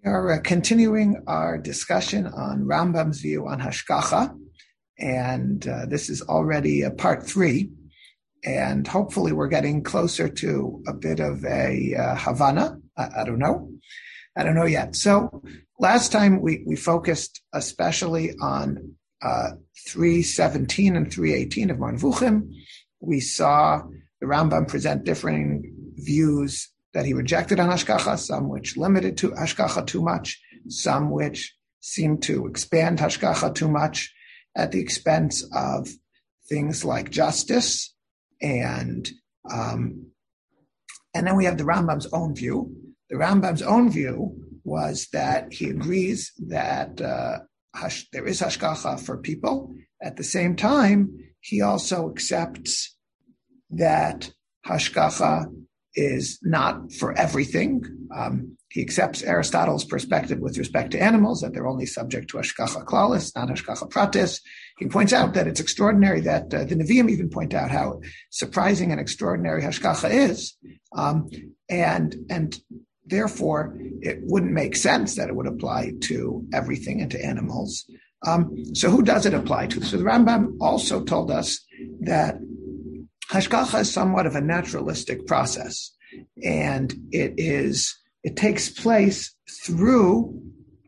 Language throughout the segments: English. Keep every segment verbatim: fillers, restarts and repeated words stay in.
are uh, continuing our discussion on Rambam's view on Hashgacha, and uh, this is already a part three, and hopefully we're getting closer to a bit of a uh, Havana. I, I don't know. I don't know yet. So last time we, we focused especially on uh, three seventeen and three eighteen of Marvuchim. We saw the Rambam present differing views that he rejected on Hashgacha, some which limited to Hashgacha too much, some which seemed to expand Hashgacha too much at the expense of things like justice. And um, and then we have the Rambam's own view. The Rambam's own view was that he agrees that uh, hash, there is Hashgacha for people. At the same time, he also accepts that Hashgacha is not for everything. Um, he accepts Aristotle's perspective with respect to animals, that they're only subject to Hashgacha klalis, not Hashgacha pratis. He points out that it's extraordinary that uh, the Nevi'im even point out how surprising and extraordinary Hashgacha is. Um, and, and therefore, it wouldn't make sense that it would apply to everything and to animals. Um, so who does it apply to? So the Rambam also told us that Hashgacha is somewhat of a naturalistic process, and it is it takes place through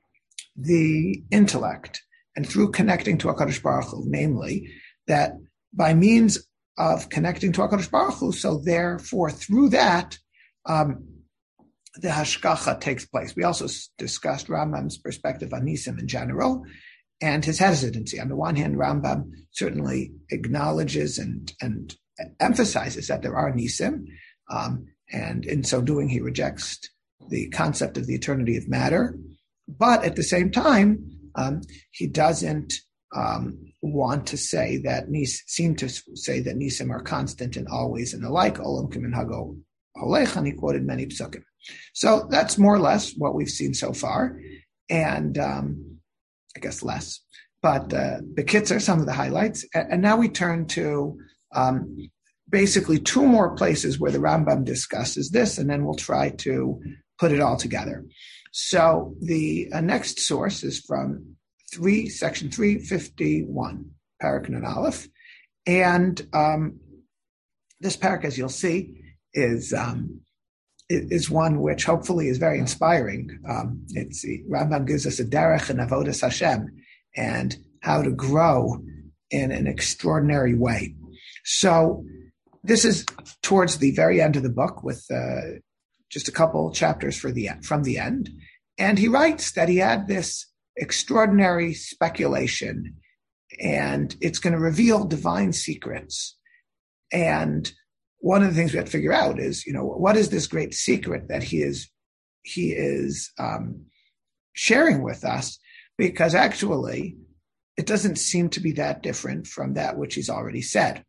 the intellect and through connecting to HaKadosh Baruch Hu, namely that by means of connecting to HaKadosh Baruch Hu, so therefore through that, um, the Hashgacha takes place. We also discussed Rambam's perspective on Nisim in general and his hesitancy. On the one hand, Rambam certainly acknowledges and and emphasizes that there are nisim, um, and in so doing, he rejects the concept of the eternity of matter. But at the same time, um, he doesn't um, want to say that nis seem to say that nisim are constant and always and alike. Olam kimin hago holech, and he quoted many psukim. So that's more or less what we've seen so far, and um, I guess less. But uh, the kits are some of the highlights, and, and now we turn to Um, basically two more places where the Rambam discusses this, and then we'll try to put it all together. So the uh, next source is from three, section three fifty-one, Parak Nun Aleph, and um, this parak, as you'll see, is um, is one which hopefully is very inspiring. Um, it's the Rambam gives us a derech and avodas Hashem and how to grow in an extraordinary way. So this is towards the very end of the book with uh, just a couple chapters for the from the end. And he writes that he had this extraordinary speculation, and it's going to reveal divine secrets. And one of the things we have to figure out is, you know, what is this great secret that he is he is um, sharing with us? Because actually, it doesn't seem to be that different from that which he's already said.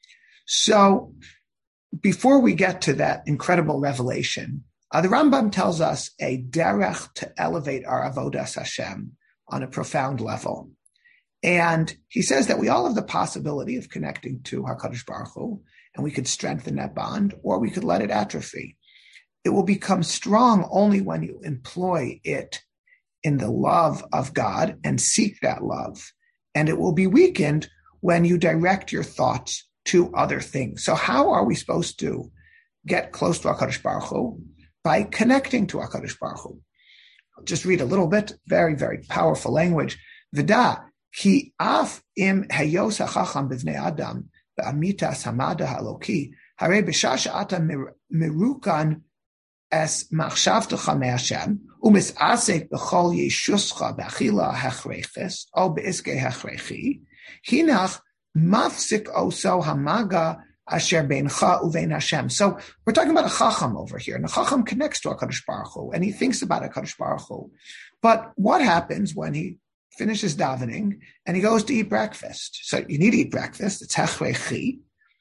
So before we get to that incredible revelation, uh, the Rambam tells us a derech to elevate our avodas Hashem on a profound level. And he says that we all have the possibility of connecting to HaKadosh Baruch Hu, and we could strengthen that bond, or we could let it atrophy. It will become strong only when you employ it in the love of God and seek that love. And it will be weakened when you direct your thoughts to other things. So how are we supposed to get close to HaKadosh Baruch Hu? By connecting to HaKadosh Baruch Hu. I'll just read a little bit, very, very powerful language. V'da, ki af im hayos hachacham b'vnei adam b'amitas hamada haloki, hare b'shah she'ata mirukan es machshavtecha me'Hashem, u'mis'asek b'chol yeshuscha b'achila hachreiches, o b'iskei hachreichi, hinach mafsik oso hamaga asher beincha uvein Hashem. So we're talking about a chacham over here, and a chacham connects to HaKadosh Baruch Hu, and he thinks about HaKadosh Baruch Hu. But what happens when he finishes davening and he goes to eat breakfast? So you need to eat breakfast. It's hachreichi.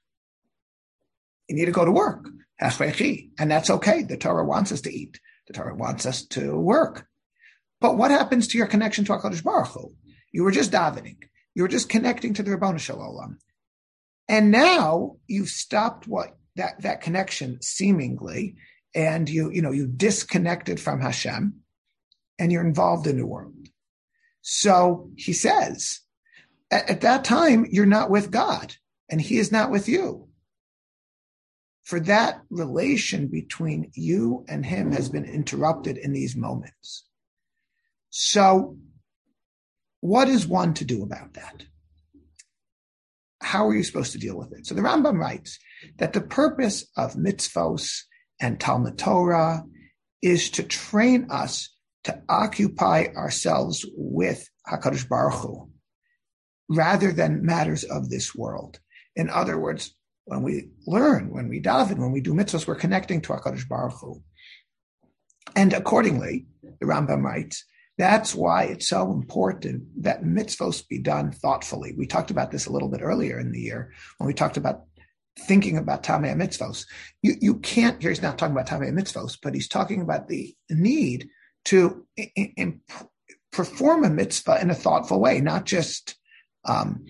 You need to go to work. Hachreichi. And that's okay. The Torah wants us to eat. The Torah wants us to work. But what happens to your connection to HaKadosh Baruch Hu? You were just davening. You were just connecting to the Ribono Shel Olam. And now you've stopped what that, that connection seemingly, and you, you know, you disconnected from Hashem, and you're involved in the world. So he says, at, at that time, you're not with God, and he is not with you. For that relation between you and him has been interrupted in these moments. So what is one to do about that? How are you supposed to deal with it? So the Rambam writes that the purpose of mitzvos and Talmud Torah is to train us to occupy ourselves with HaKadosh Baruch Hu, rather than matters of this world. In other words, when we learn, when we daven, when we do mitzvahs, we're connecting to HaKadosh Baruch Hu. And accordingly, the Rambam writes, that's why it's so important that mitzvahs be done thoughtfully. We talked about this a little bit earlier in the year when we talked about thinking about Tamei mitzvos. You, you can't, here he's not talking about Tamei mitzvos, but he's talking about the need to in, in, perform a mitzvah in a thoughtful way, not just um,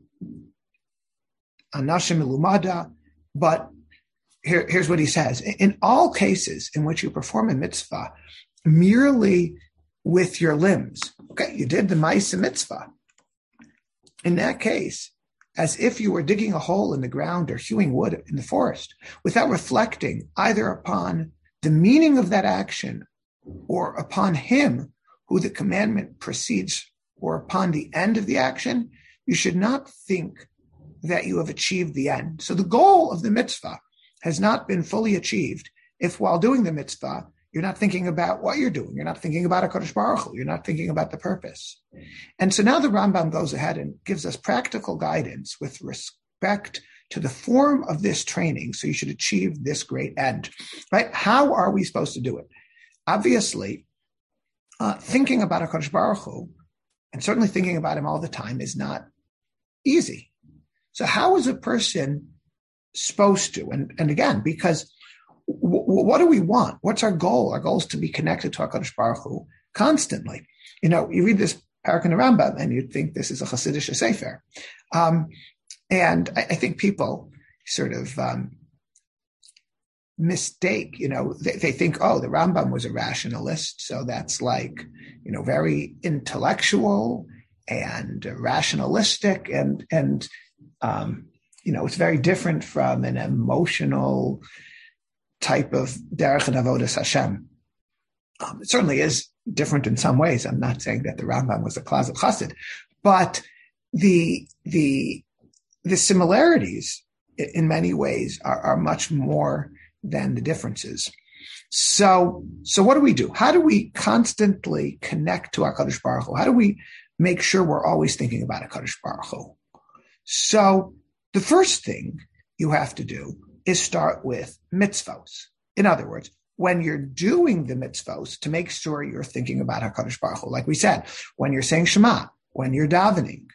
anashim ilumada, but here, here's what he says. In all cases in which you perform a mitzvah merely with your limbs, okay, you did the ma'aseh mitzvah. In that case, as if you were digging a hole in the ground or hewing wood in the forest, without reflecting either upon the meaning of that action or upon him who the commandment precedes or upon the end of the action, you should not think that you have achieved the end. So the goal of the mitzvah has not been fully achieved if while doing the mitzvah, you're not thinking about what you're doing. You're not thinking about HaKadosh Baruch Hu. You're not thinking about the purpose. And so now the Rambam goes ahead and gives us practical guidance with respect to the form of this training, so you should achieve this great end, right? How are we supposed to do it? Obviously, uh, thinking about HaKadosh Baruch Hu, and certainly thinking about him all the time, is not easy. So how is a person supposed to? And, and again, because what do we want? What's our goal? Our goal is to be connected to HaKadosh Baruch Hu constantly. You know, you read this parak in the Rambam and you'd think this is a Hasidic sefer. Um, and I, I think people sort of um, mistake, you know, they, they think, oh, the Rambam was a rationalist. So that's like, you know, very intellectual and rationalistic and, and um, you know, it's very different from an emotional type of derech and avodas Hashem. Um, it certainly is different in some ways. I'm not saying that the Rambam was a closet chassid, but the the the similarities in many ways are, are much more than the differences. So, so what do we do? How do we constantly connect to HaKadosh Baruch Hu? How do we make sure we're always thinking about HaKadosh Baruch Hu? So the first thing you have to do is start with mitzvos. In other words, when you're doing the mitzvos, to make sure you're thinking about HaKadosh Baruch Hu. Like we said, when you're saying Shema, when you're davening.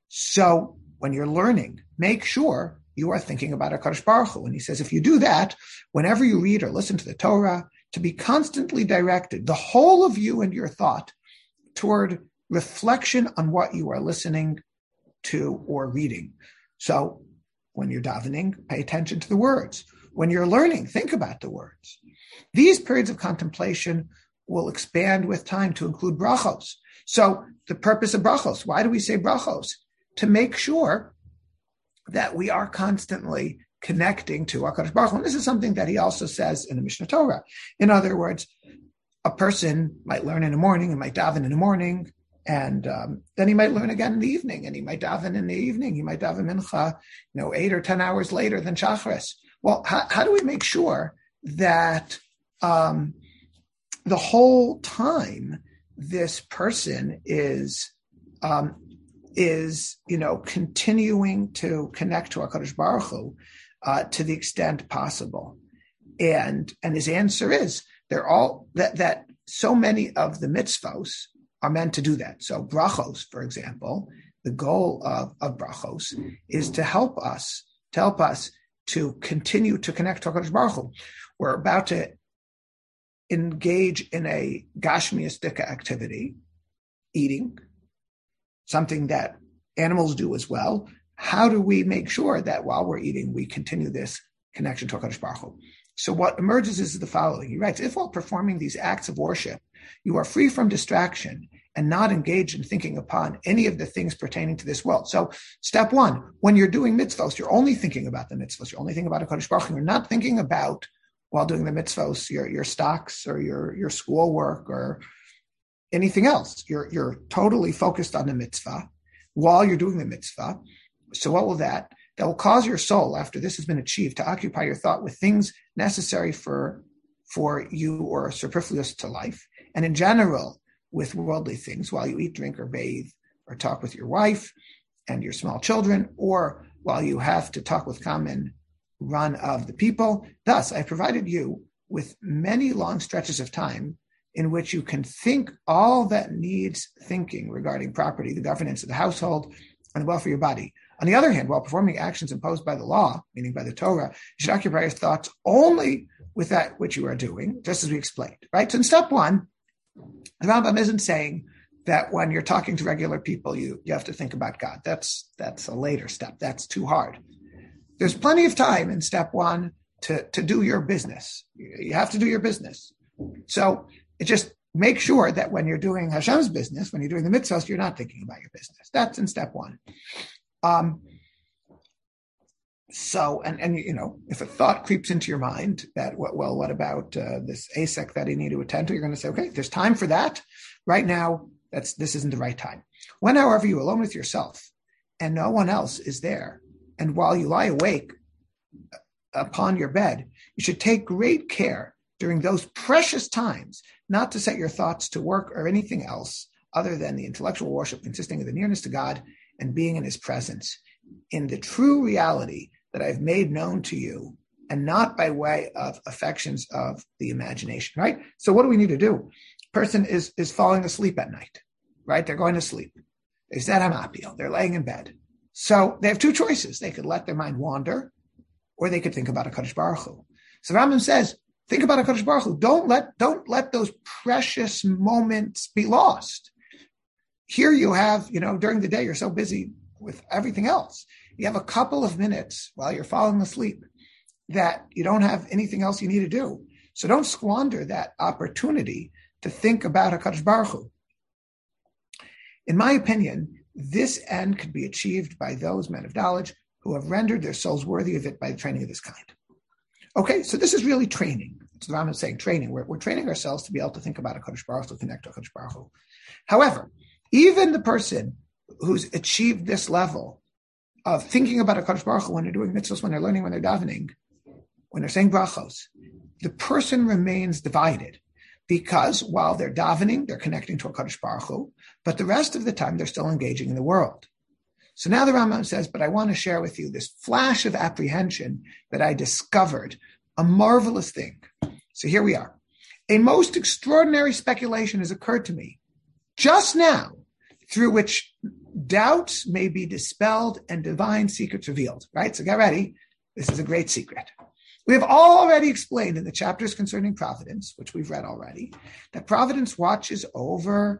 So when you're learning, make sure you are thinking about HaKadosh Baruch Hu. And he says, if you do that, whenever you read or listen to the Torah, to be constantly directed, the whole of you and your thought, toward reflection on what you are listening to or reading. So when you're davening, pay attention to the words. When you're learning, think about the words. These periods of contemplation will expand with time to include brachos. So the purpose of brachos, why do we say brachos? To make sure that we are constantly connecting to HaKadosh Baruch Hu. And this is something that he also says in the Mishnah Torah. In other words, a person might learn in the morning and might daven in the morning, and um, then he might learn again in the evening, and he might daven in the evening. He might daven mincha, you know, eight or ten hours later than Shachris. Well, how, how do we make sure that um, the whole time this person is um, is you know continuing to connect to HaKadosh Baruch Hu uh, to the extent possible? And and his answer is they're all that that so many of the mitzvos are meant to do that. So brachos, for example, the goal of, of brachos is to help us, to help us to continue to connect to HaKadosh Baruch Hu. We're about to engage in a gashmiistic activity, eating, something that animals do as well. How do we make sure that while we're eating, we continue this connection to HaKadosh Baruch Hu? So what emerges is the following. He writes, if while performing these acts of worship, You are free from distraction and not engaged in thinking upon any of the things pertaining to this world. So step one, when you're doing mitzvos, you're only thinking about the mitzvos. You're only thinking about HaKadosh Baruch Hu. You're not thinking about, while doing the mitzvos, your, your stocks or your, your schoolwork or anything else. You're, you're totally focused on the mitzvah while you're doing the mitzvah. So what will that? That will cause your soul, after this has been achieved, to occupy your thought with things necessary for, for you or superfluous to life. And in general, with worldly things while you eat, drink, or bathe, or talk with your wife and your small children, or while you have to talk with common run of the people. Thus, I provided you with many long stretches of time in which you can think all that needs thinking regarding property, the governance of the household, and the welfare of your body. On the other hand, while performing actions imposed by the law, meaning by the Torah, you should occupy your thoughts only with that which you are doing, just as we explained, right? So in step one, the Rambam isn't saying that when you're talking to regular people, you, you have to think about God. That's, that's a later step. That's too hard. There's plenty of time in step one to, to do your business. You have to do your business. So it just make sure that when you're doing Hashem's business, when you're doing the mitzvahs, you're not thinking about your business. That's in step one. Um, so, and, and, you know, if a thought creeps into your mind that, well, what about uh, this A S E C that I need to attend to? You're going to say, okay, there's time for that. Right now, that's this isn't the right time. When, however, you're alone with yourself and no one else is there, and while you lie awake upon your bed, you should take great care during those precious times not to set your thoughts to work or anything else other than the intellectual worship consisting of the nearness to God and being in his presence in the true reality that I've made known to you, and not by way of affections of the imagination, right? So what do we need to do? Person is, is falling asleep at night, right? They're going to sleep. They said Hamapil. They're laying in bed. So they have two choices. They could let their mind wander, or they could think about HaKadosh Baruch Hu. So Rambam says, think about HaKadosh Baruch Hu. Don't let, don't let those precious moments be lost. Here you have, you know, during the day, you're so busy with everything else. You have a couple of minutes while you're falling asleep that you don't have anything else you need to do. So don't squander that opportunity to think about HaKadosh Baruch Hu. In my opinion, this end could be achieved by those men of knowledge who have rendered their souls worthy of it by training of this kind. Okay, so this is really training. That's what I'm saying, training. We're, we're training ourselves to be able to think about HaKadosh Baruch Hu, to connect to HaKadosh Baruch Hu. However, even the person who's achieved this level of thinking about HaKadosh Baruch Hu when they're doing mitzvahs, when they're learning, when they're davening, when they're saying brachos, the person remains divided because while they're davening, they're connecting to HaKadosh Baruch Hu, but the rest of the time they're still engaging in the world. So now the Rambam says, but I want to share with you this flash of apprehension that I discovered, a marvelous thing. So here we are. A most extraordinary speculation has occurred to me just now, through which doubts may be dispelled and divine secrets revealed, right? So get ready. This is a great secret. We have already explained in the chapters concerning providence, which we've read already, that providence watches over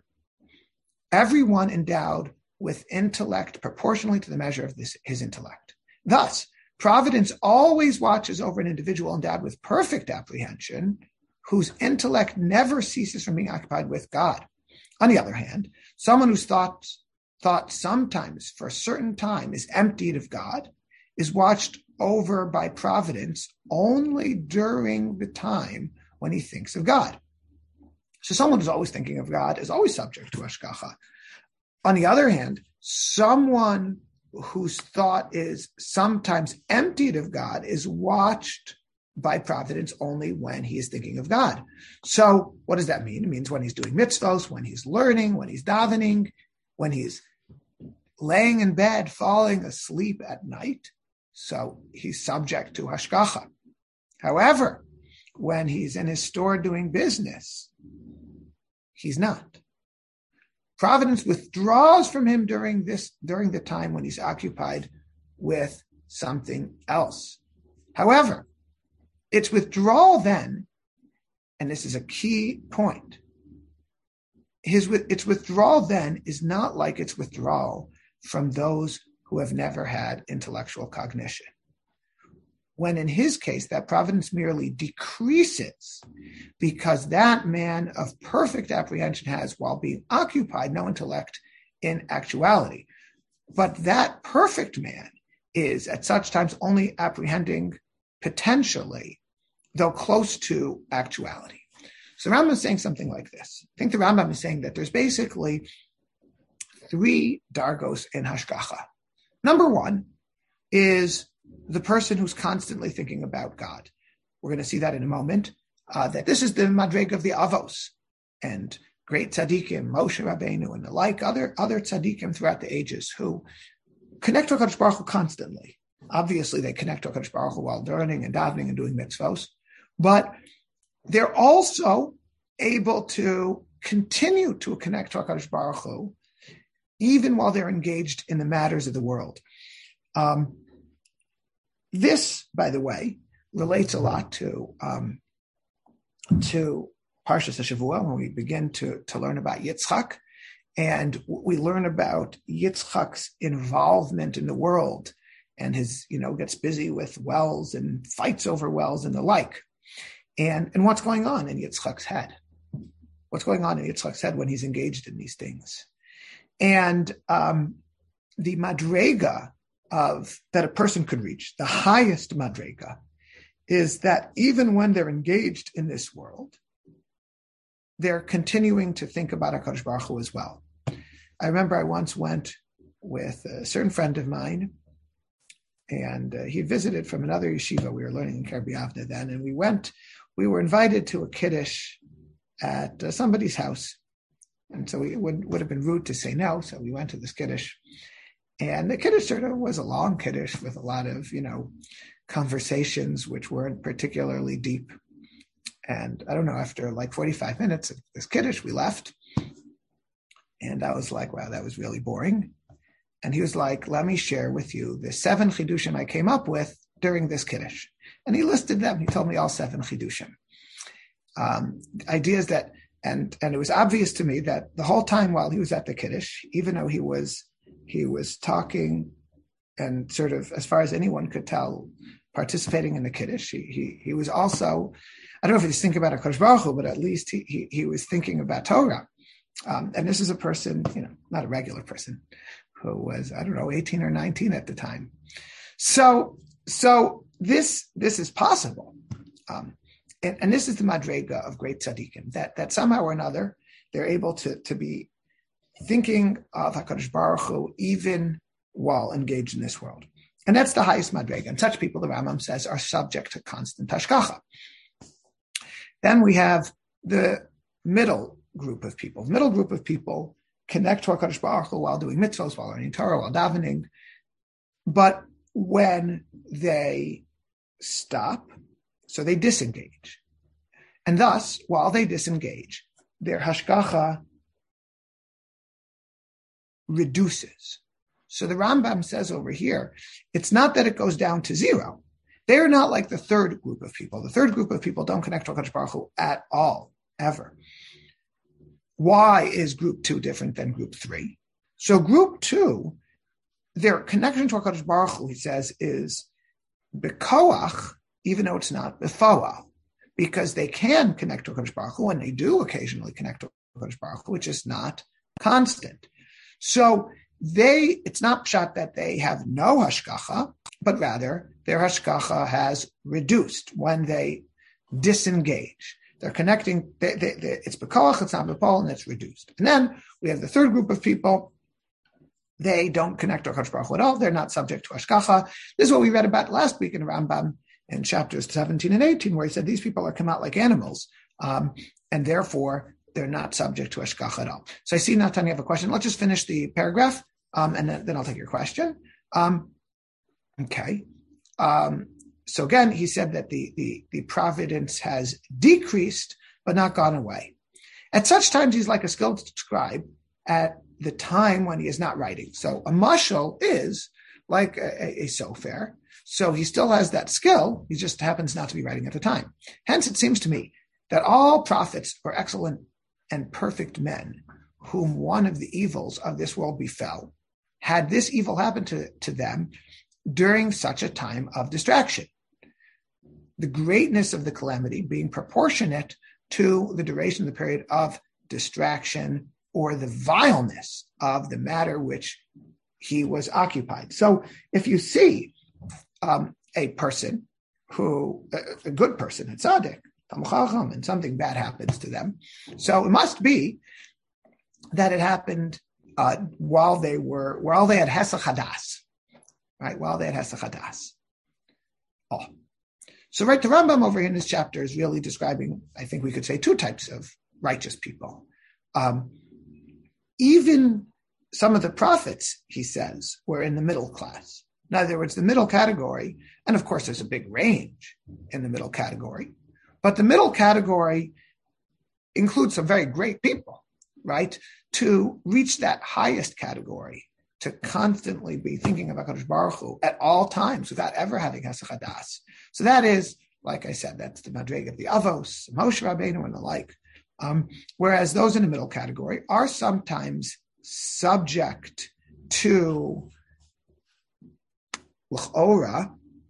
everyone endowed with intellect proportionally to the measure of this, his intellect. Thus, providence always watches over an individual endowed with perfect apprehension, whose intellect never ceases from being occupied with God. On the other hand, someone whose thoughts thought sometimes for a certain time is emptied of God is watched over by providence only during the time when he thinks of God. So someone who's always thinking of God is always subject to hashgacha. On the other hand, someone whose thought is sometimes emptied of God is watched by providence only when he is thinking of God. So what does that mean? It means when he's doing mitzvos, when he's learning, when he's davening, when he's laying in bed, falling asleep at night. So he's subject to hashgacha. However, when he's in his store doing business, he's not. Providence withdraws from him during this, during the time when he's occupied with something else. However, its withdrawal then, and this is a key point, his its withdrawal then is not like its withdrawal from those who have never had intellectual cognition. when in his case, that providence merely decreases because that man of perfect apprehension has, while being occupied, no intellect in actuality. But that perfect man is at such times only apprehending potentially, though close to actuality. So Rambam is saying something like this. I think the Rambam is saying that there's basically three dargos in hashgacha. Number one is the person who's constantly thinking about God. We're going to see that in a moment, uh, that this is the madreg of the avos, and great tzaddikim, Moshe Rabbeinu and the like, other, other tzaddikim throughout the ages who connect to HaKadosh Baruch Hu constantly. Obviously, they connect to HaKadosh Baruch Hu while learning and davening and doing mitzvos, but they're also able to continue to connect to HaKadosh Baruch Hu even while they're engaged in the matters of the world. Um, this, by the way, relates a lot to um, to Parshas HaShavua when we begin to, to learn about Yitzchak, and we learn about Yitzchak's involvement in the world, and his, you know, gets busy with wells and fights over wells and the like, and and what's going on in Yitzchak's head, what's going on in Yitzchak's head when he's engaged in these things, and um, the madrega of that a person could reach, the highest madrega, is that even when they're engaged in this world, they're continuing to think about HaKadosh Baruch Hu as well. I remember I once went with a certain friend of mine, and uh, he visited from another yeshiva. We were learning in Kerbi Avna then, and we went, we were invited to a kiddush at uh, somebody's house. And so it would, would have been rude to say no, so we went to this kiddush. And the kiddush sort of was a long kiddush with a lot of, you know, conversations which weren't particularly deep. And I don't know, after like forty-five minutes of this kiddush, we left. And I was like, wow, that was really boring. And he was like, let me share with you the seven chidushim I came up with during this kiddush. And he listed them. He told me all seven chidushim. Um, ideas that, and and it was obvious to me that the whole time while he was at the kiddush, even though he was he was talking and sort of, as far as anyone could tell, participating in the kiddush, he he, he was also, I don't know if he's thinking about HaKadosh Baruch Hu, but at least he, he, he was thinking about Torah. Um, and this is a person, you know, not a regular person, who was, I don't know, eighteen or nineteen at the time. So, so this, this is possible. Um, and, and this is the madrega of great tzaddikim, that, that somehow or another, they're able to, to be thinking of HaKadosh Baruch Hu even while engaged in this world. And that's the highest madrega. And such people, the Rambam says, are subject to constant hashgacha. Then we have the middle group of people. The middle group of people connect to HaKadosh Baruch Hu while doing mitzvahs, while learning Torah, while davening. But when they stop, so they disengage. And thus, while they disengage, their hashgacha reduces. So the Rambam says over here, it's not that it goes down to zero. They're not like the third group of people. The third group of people don't connect to HaKadosh Baruch Hu at all, ever. Why is group two different than group three? So group two, their connection to HaKadosh Baruch Hu, he says, is bekoach, even though it's not befoah, because they can connect to HaKadosh Baruch Hu, and they do occasionally connect to HaKadosh Baruch Hu, which is not constant. So they, it's not pshat that they have no hashgacha, but rather their hashgacha has reduced when they disengage. They're connecting, they, they, they, it's bekoach, it's not bepol, and it's reduced. And then we have the third group of people. They don't connect to HaKadosh Baruch Hu at all. They're not subject to hashgacha. This is what we read about last week in Rambam in chapters seventeen and eighteen, where he said these people are come out like animals, um, and therefore they're not subject to hashgacha at all. So I see, Natan, you have a question. Let's just finish the paragraph, um, and then, then I'll take your question. Um, okay. Um, so again, he said that the, the, the providence has decreased, but not gone away. At such times, he's like a skilled scribe at the time when he is not writing. So a mashal is like a, a, a sofer. So he still has that skill. He just happens not to be writing at the time. Hence, it seems to me that all prophets are excellent and perfect men whom one of the evils of this world befell, had this evil happened to, to them during such a time of distraction. the greatness of the calamity being proportionate to the duration of the period of distraction or the vileness of the matter which he was occupied. So if you see um, a person who, a, a good person, a tzaddik, and something bad happens to them, so it must be that it happened uh, while they were, while they had Hesach Hadas, right? While they had Hesach Hadas. Oh. So right, the Rambam over here in this chapter is really describing, I think we could say, two types of righteous people. Um, even some of the prophets, he says, were in the middle class. In other words, the middle category, and of course there's a big range in the middle category, but the middle category includes some very great people, right? To reach that highest category, to constantly be thinking about HaKadosh Baruch Hu at all times without ever having Hesach Hadas. So that is, like I said, that's the Madreg of the Avos, Moshe Rabbeinu, and the like. Um, whereas those in the middle category are sometimes subject to l'chora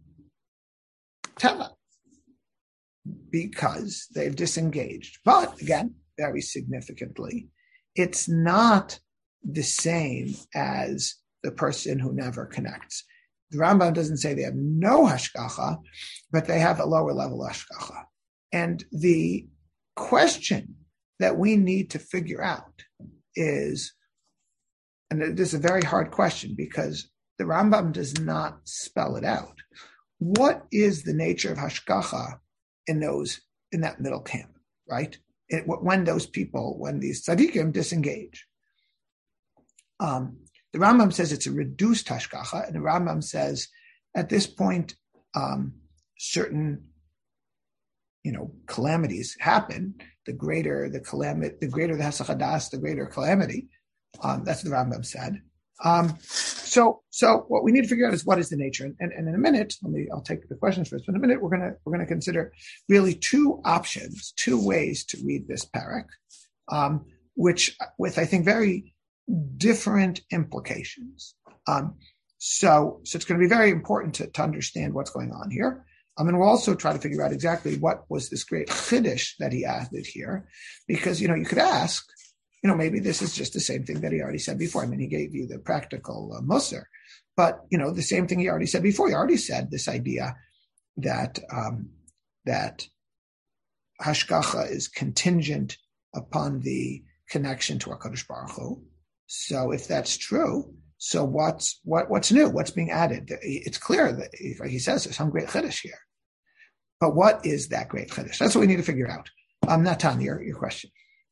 teva, because they've disengaged. But again, very significantly, it's not the same as the person who never connects. The Rambam doesn't say they have no hashgacha, but they have a lower level hashgacha. And the question that we need to figure out is, and this is a very hard question because the Rambam does not spell it out. What is the nature of hashgacha in those, in that middle camp, right? It, when those people, when these tzaddikim disengage. Um, the Rambam says it's a reduced hashgacha, and the Rambam says at this point, um, certain, you know, calamities happen. The greater the calamity, the greater the Hesach Hadas, the greater calamity. Um, that's what the Rambam said. Um, so, so what we need to figure out is what is the nature. And, and, and in a minute, let me, I'll take the questions first. But in a minute, we're gonna we're gonna consider really two options, two ways to read this parak, um, which with I think very different implications. Um, so, so it's going to be very important to, to understand what's going on here. Um, and we'll also try to figure out exactly what was this great chiddush that he added here, because you know you could ask. You know, maybe this is just the same thing that he already said before. I mean, he gave you the practical uh, musar, but, you know, the same thing he already said before. He already said this idea that um, that hashgacha is contingent upon the connection to HaKadosh Baruch Hu. So if that's true, so what's what what's new? What's being added? It's clear that he, he says there's some great chiddush here. But what is that great chiddush? That's what we need to figure out. Um, Natan, your, your question.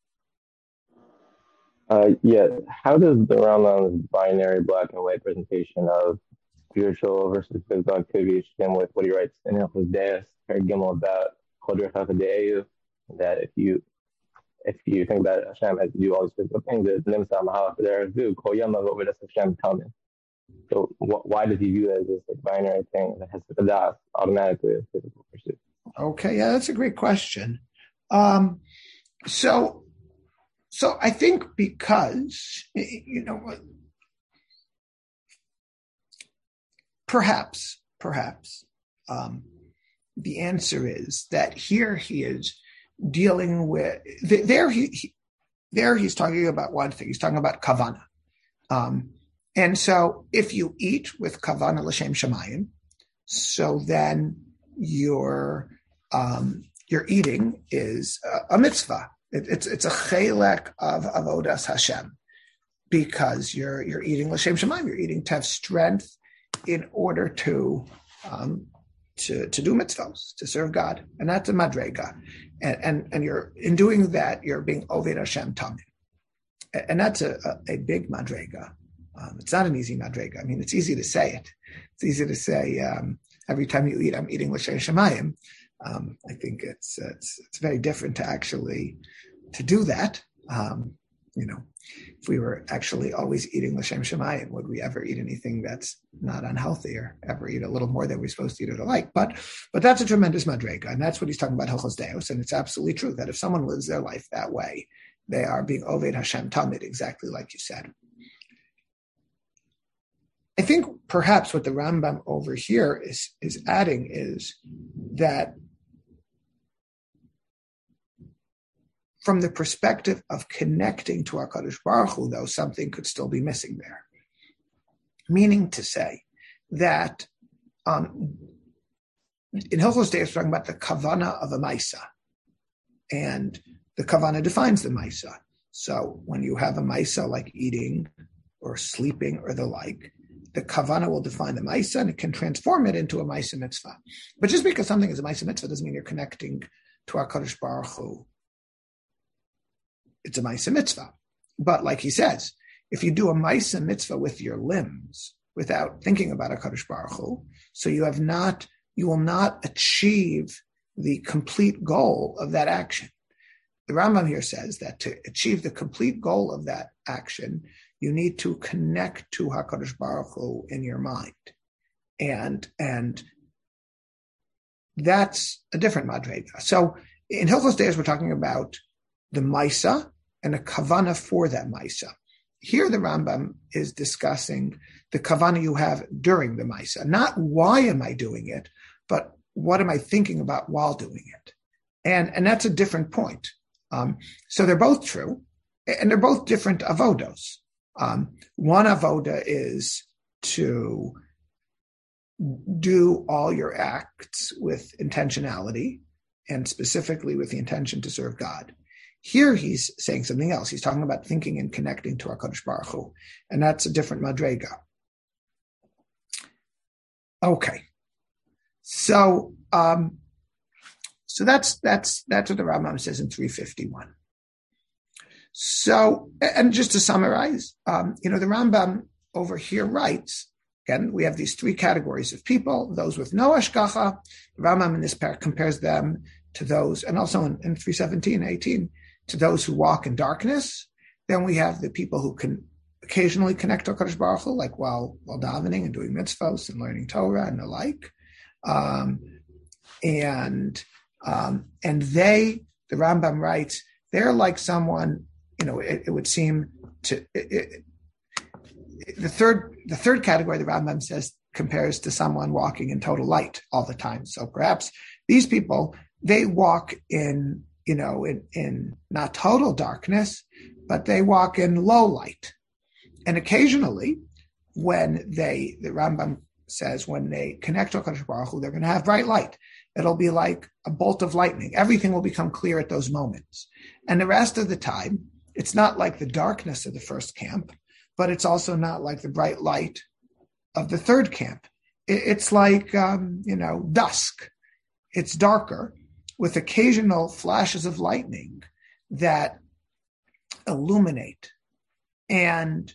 Uh, yeah, how does the Rambam's binary black and white presentation of spiritual versus physical activity stem with what he writes in Hilchos Deis, Gimel, about Chodrei Chachadei, that if you if you think about Hashem as you do all these physical things, it's Nimsa Mahalach there do Kol Yom Avo V'das Hashem Talmud. So wh- why does he view it as this like binary thing that has to das automatically as physical pursuit? Okay, yeah, that's a great question. Um, so. So I think because, you know, perhaps, perhaps um, the answer is that here he is dealing with, there he, he there he's talking about one thing, he's talking about kavana. Um, and so if you eat with kavana l'shem shamayim, so then your, um, your eating is a, a mitzvah. It, it's it's a chelek of avodas Hashem, because you're you're eating l'shem shamayim. You're eating to have strength in order to um, to to do mitzvos, to serve God, and that's a madrega. And and and you're in doing that, you're being oved Hashem tamid, and that's a, a, a big madrega. Um, it's not an easy madrega. I mean, it's easy to say it. It's easy to say um, every time you eat, I'm eating l'shem shamayim. Um, I think it's, it's it's very different to actually to do that. Um, you know, if we were actually always eating l'shem shamayim, would we ever eat anything that's not unhealthy, or ever eat a little more than we're supposed to eat or the like? But but that's a tremendous madrega, and that's what he's talking about Hilchos Deos. And it's absolutely true that if someone lives their life that way, they are being oved Hashem tamid, exactly like you said. I think perhaps what the Rambam over here is is adding is that from the perspective of connecting to HaKadosh Baruch Hu, though, something could still be missing there. Meaning to say that um, in Hilchos Deis, we're talking about the kavana of a maisa, and the kavana defines the maisa. So when you have a maisa like eating or sleeping or the like, the kavana will define the maisa, and it can transform it into a maisa mitzvah. But just because something is a maisa mitzvah doesn't mean you're connecting to HaKadosh Baruch Hu. It's a maisa mitzvah. But like he says, if you do a maisa mitzvah with your limbs without thinking about HaKadosh Baruch Hu, so you have not, you will not achieve the complete goal of that action. The Rambam here says that to achieve the complete goal of that action, you need to connect to HaKadosh Baruch Hu in your mind. And, and that's a different madrega. So in Hilchos Deis, we're talking about the Maisa and a kavana for that Maisa. Here the Rambam is discussing the kavana you have during the Maisa. Not why am I doing it, but what am I thinking about while doing it? And, and that's a different point. Um, so they're both true, and they're both different avodos. Um, one avoda is to do all your acts with intentionality, and specifically with the intention to serve God. Here he's saying something else. He's talking about thinking and connecting to HaKadosh Baruch Hu, and that's a different madrega. Okay, so um, so that's that's that's what the Rambam says in three fifty-one. So, and just to summarize, um, you know, the Rambam over here writes, again, we have these three categories of people: those with no hashgacha. The Rambam in this parak compares them to those, and also in, in three seventeen, eighteen, to those who walk in darkness. Then we have the people who can occasionally connect to HaKadosh Baruch Hu, like while while davening and doing mitzvos and learning Torah and the like. Um, and um, and they, the Rambam writes, they're like someone, you know, it, it would seem to it, it, the third the third category the Rambam says compares to someone walking in total light all the time. So perhaps these people, they walk in, you know, in, in not total darkness, but they walk in low light. And occasionally, when they, the Rambam says, when they connect to HaKadosh Baruch Hu, they're going to have bright light. It'll be like a bolt of lightning. Everything will become clear at those moments. And the rest of the time, it's not like the darkness of the first camp, but it's also not like the bright light of the third camp. It's like, um, you know, dusk. It's darker with occasional flashes of lightning that illuminate. And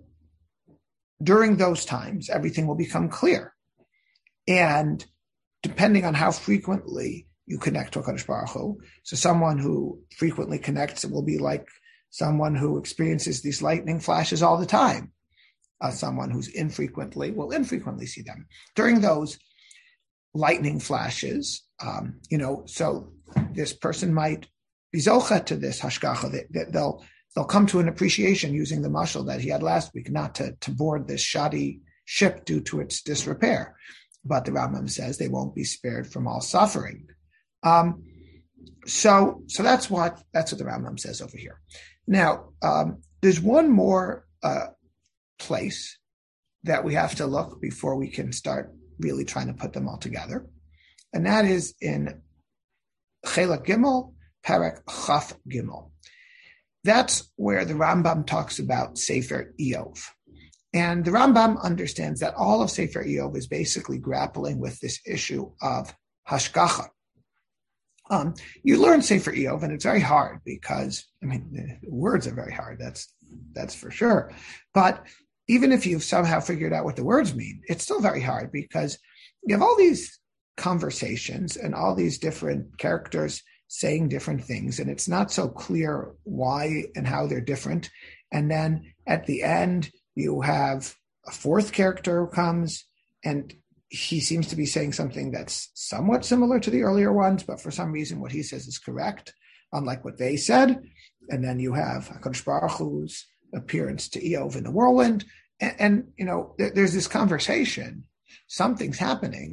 during those times, everything will become clear. And depending on how frequently you connect to HaKadosh Baruch Hu, so someone who frequently connects will be like someone who experiences these lightning flashes all the time. Uh, someone who's infrequently will infrequently see them. During those lightning flashes, um, you know, so this person might be zocha to this hashgacha, that, that they'll they'll come to an appreciation using the mashal that he had last week, not to, to board this shoddy ship due to its disrepair. But the Rambam says they won't be spared from all suffering. Um, so, so that's what that's what the Rambam says over here. Now, um, there's one more uh, place that we have to look before we can start really trying to put them all together, and that is in Chelak Gimel, Parak Chaf Gimel. That's where the Rambam talks about Sefer Iyov. And the Rambam understands that all of Sefer Iyov is basically grappling with this issue of hashgacha. Um, you learn Sefer Iyov, and it's very hard because, I mean, the words are very hard, that's that's for sure. But even if you've somehow figured out what the words mean, it's still very hard because you have all these conversations and all these different characters saying different things, and it's not so clear why and how they're different. And then at the end, you have a fourth character who comes, and he seems to be saying something that's somewhat similar to the earlier ones, but for some reason what he says is correct, unlike what they said. And then you have HaKadosh Baruch Hu's appearance to Iyov in the whirlwind. And, and you know, there, there's this conversation. Something's happening,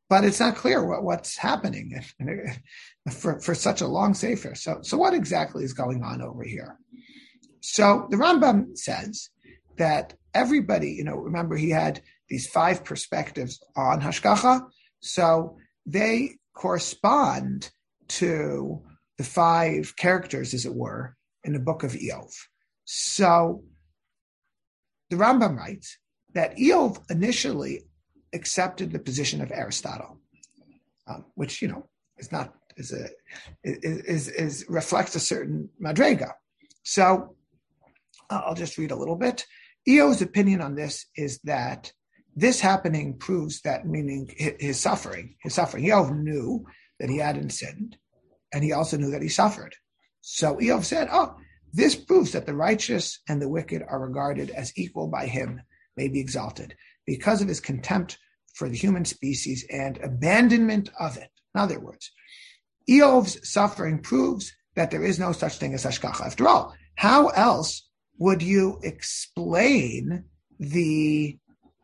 but it's not clear what, what's happening for, for such a long sefer. So, so what exactly is going on over here? So the Rambam says that everybody, you know, remember he had these five perspectives on Hashgacha, so they correspond to the five characters, as it were, in the book of Eov. So the Rambam writes that Eov initially accepted the position of Aristotle, um, which, you know, is not is a is, is is reflects a certain madrega. So uh, I'll just read a little bit. Eov's opinion on this is that this happening proves that, meaning his, his suffering, his suffering. Eov knew that he hadn't sinned, and he also knew that he suffered. So Eov said, "Oh, this proves that the righteous and the wicked are regarded as equal by him, may be exalted, because of his contempt for the human species and abandonment of it." In other words, Eov's suffering proves that there is no such thing as hashgacha. After all, how else would you explain the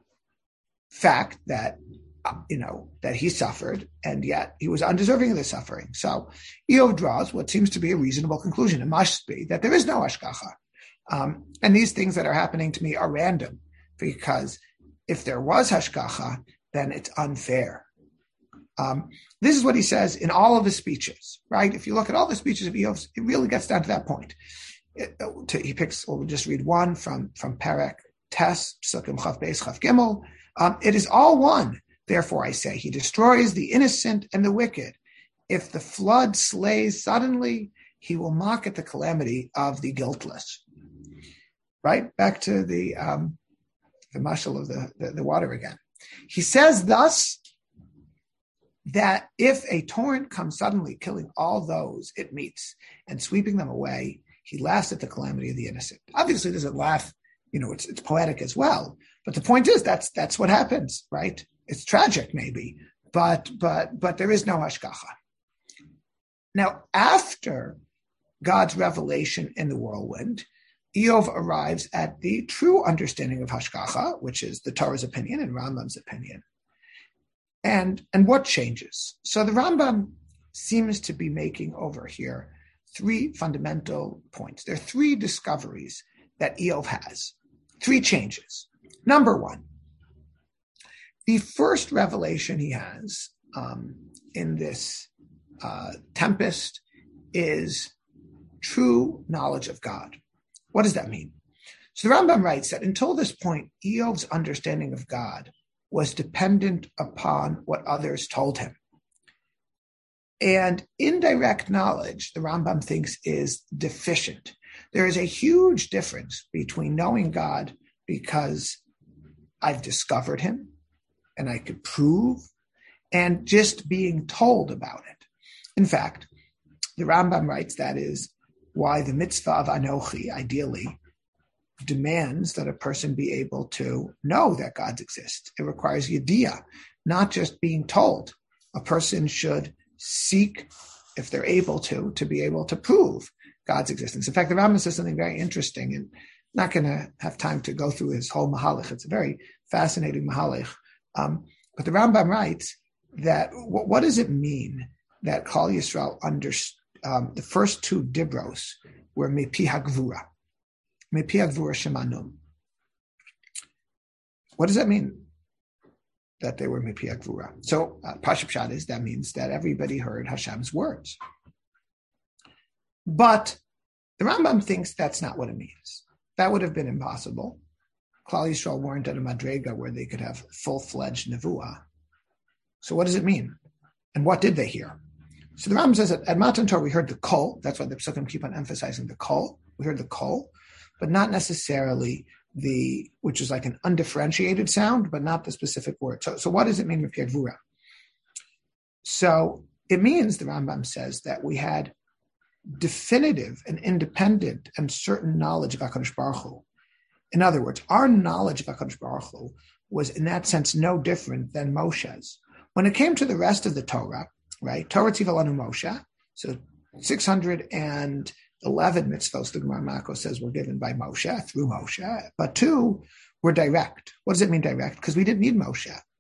fact that, you know, that he suffered and yet he was undeserving of the suffering? So Eov draws what seems to be a reasonable conclusion. It must be that there is no hashgacha. Um, and these things that are happening to me are random, because if there was hashgacha, then it's unfair. Um, this is what he says in all of his speeches, right? If you look at all the speeches of Eov, it really gets down to that point. It, to, he picks, we'll just read one from, from Perek Tes, Psukim Chav Beis Chav Gimel. Um, it is all one. Therefore, I say, he destroys the innocent and the wicked. If the flood slays suddenly, he will mock at the calamity of the guiltless. Right? Back to the um, the mashal of the, the, the water again. He says thus that if a torrent comes suddenly, killing all those it meets and sweeping them away, he laughs at the calamity of the innocent. Obviously, there's a laugh, you know, it's it's poetic as well. But the point is, that's that's what happens, right? It's tragic, maybe, but but but there is no hashgacha. Now, after God's revelation in the whirlwind, Eov arrives at the true understanding of hashgacha, which is the Torah's opinion and Rambam's opinion. And, and what changes? So the Rambam seems to be making over here three fundamental points. There are three discoveries that Eov has, three changes. Number one, the first revelation he has um, in this uh, tempest is true knowledge of God. What does that mean? So the Rambam writes that until this point, Eov's understanding of God was dependent upon what others told him. And indirect knowledge, the Rambam thinks, is deficient. There is a huge difference between knowing God because I've discovered him and I could prove, and just being told about it. In fact, the Rambam writes that is why the mitzvah of Anochi, ideally, demands that a person be able to know that God exists. It requires yediyah, not just being told. A person should seek, if they're able to, to be able to prove God's existence. In fact, the Rambam says something very interesting, and I'm not going to have time to go through his whole mahalach. It's a very fascinating mahalach. Um, but the Rambam writes that what, what does it mean that Klal Yisrael understood? Um, the first two dibros were mepi hagvura, mepi hagvura shemanum. What does that mean? That they were mepi hagvura. So uh, Pashup Pshat is that means that everybody heard Hashem's words. But the Rambam thinks that's not what it means. That would have been impossible. Klal Yisrael weren't at a madrega where they could have full-fledged nevuah. So what does it mean? And what did they hear? So the Rambam says that at Matan Torah we heard the kol. That's why the Psukim keep on emphasizing the kol. We heard the kol, but not necessarily the, which is like an undifferentiated sound, but not the specific word. So, so what does it mean with Gvura? So it means, the Rambam says, that we had definitive and independent and certain knowledge of HaKadosh Baruch Hu. In other words, our knowledge of HaKadosh Baruch Hu was in that sense no different than Moshe's. When it came to the rest of the Torah, right? Torah Tzivalanu Moshe. So six hundred eleven mitzvos, the Gemara Mako says, were given by Moshe, through Moshe. But two were direct. What does it mean direct? Because we didn't need Moshe.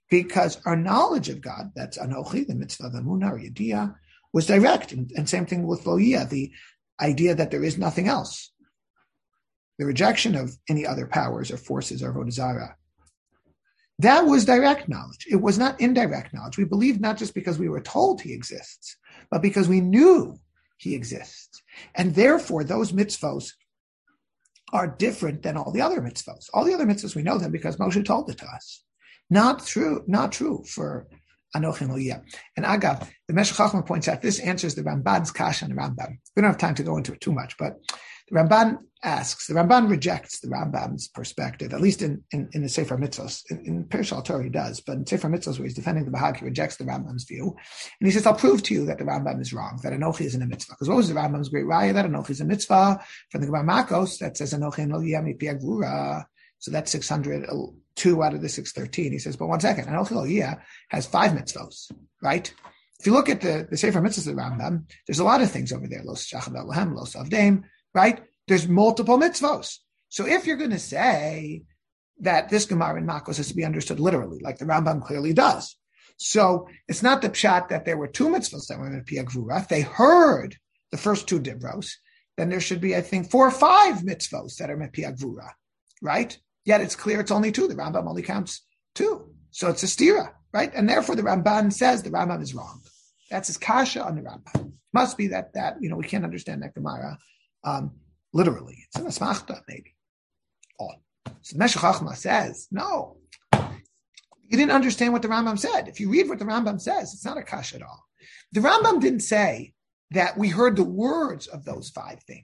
because our knowledge of God, that's Anochi, the mitzvah, the Emunah, or Yediyah, was direct. And, and same thing with Lo'iyah, the idea that there is nothing else. The rejection of any other powers or forces or Avodah Zarah. That was direct knowledge. It was not indirect knowledge. We believed not just because we were told he exists, but because we knew he exists. And therefore, those mitzvos are different than all the other mitzvos. All the other mitzvos, we know them because Moshe told it to us. Not true, not true for Anochi and Lo'iyah. And Agav, the Meshech Chochmah points out, this answers the Ramban's kasha on the Rambam. We don't have time to go into it too much, but the Ramban asks, the Ramban rejects the Rambam's perspective, at least in, in, in the Sefer Mitzvos. In, in Perush Torah he does, but in Sefer Mitzvos, where he's defending the Bahag, he rejects the Rambam's view. And he says, I'll prove to you that the Rambam is wrong, that Anochi isn't a mitzvah. Because what was the Rambam's great raya? That Anochi is a mitzvah from the Gemara Makos that says Anochi and Lo'iyah mipi Gvura. So that's six hundred two out of the six thirteen. He says, but one second, Anochi Lo'iyah has five mitzvos, right? If you look at the, the Sefer Mitzvos of the Rambam, there's a lot of things over there. Los Shachab Elohem, Los Avdeim, right? There's multiple mitzvos. So if you're going to say that this Gemara in Makos has to be understood literally, like the Rambam clearly does, so it's not the pshat that there were two mitzvos that were in Pia Gvura. If they heard the first two divros, then there should be, I think, four or five mitzvos that are in Pia Gvura, right? Yet it's clear it's only two. The Rambam only counts two. So it's a stira, right? And therefore the Ramban says the Rambam is wrong. That's his kasha on the Rambam. Must be that, that you know, we can't understand that Gemara um, literally. It's an asmachta, maybe. Oh. So the Meshech Chochmah says, no, you didn't understand what the Rambam said. If you read what the Rambam says, it's not a kasha at all. The Rambam didn't say that we heard the words of those five things.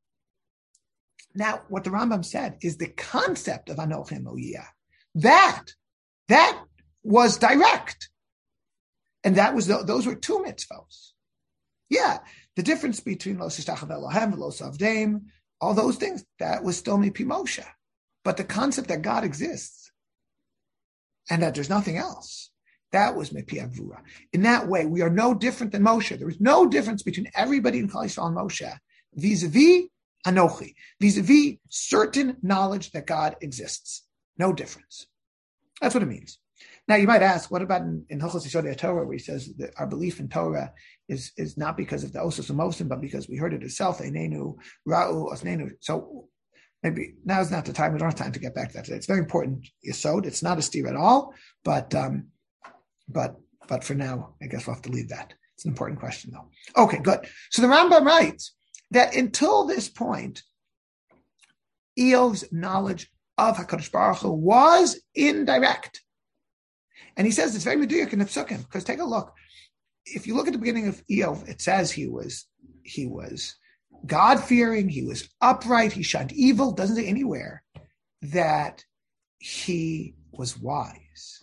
Now, what the Rambam said is the concept of Anochi and Lo'iyah. That, that was direct. And that was, the, those were two mitzvos. Yeah, the difference between Los Yishtachab Elohem and Los Avdeim, all those things, that was still Mipi Moshe. But the concept that God exists and that there's nothing else, that was Mipi Gvura. In that way, we are no different than Moshe. There is no difference between everybody in Klal Yisrael and Moshe vis-a-vis Anochi, vis-a-vis certain knowledge that God exists. No difference. That's what it means. Now, you might ask, what about in, in Hilchos Yesodei Torah, where he says that our belief in Torah is, is not because of the Osos Amosim, but because we heard it itself, Einenu, Ra'u, Osnenu. So maybe now's not the time, we don't have time to get back to that today. It's very important, Yesod. It's not a steer at all, but, um, but, but for now, I guess we'll have to leave that. It's an important question, though. Okay, good. So the Rambam writes that until this point, Eov's knowledge of HaKadosh Baruch Hu was indirect. And he says it's very meduyuk in the Psukim, because take a look. If you look at the beginning of Eov, it says he was he was God-fearing, he was upright, he shunned evil. Doesn't say anywhere that he was wise.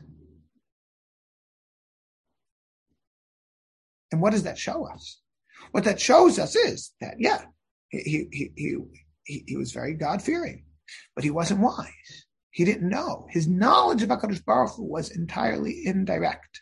And what does that show us? What that shows us is that, yeah, he he he he, he was very God-fearing, but he wasn't wise. He didn't know. His knowledge of HaKadosh Baruch Hu was entirely indirect.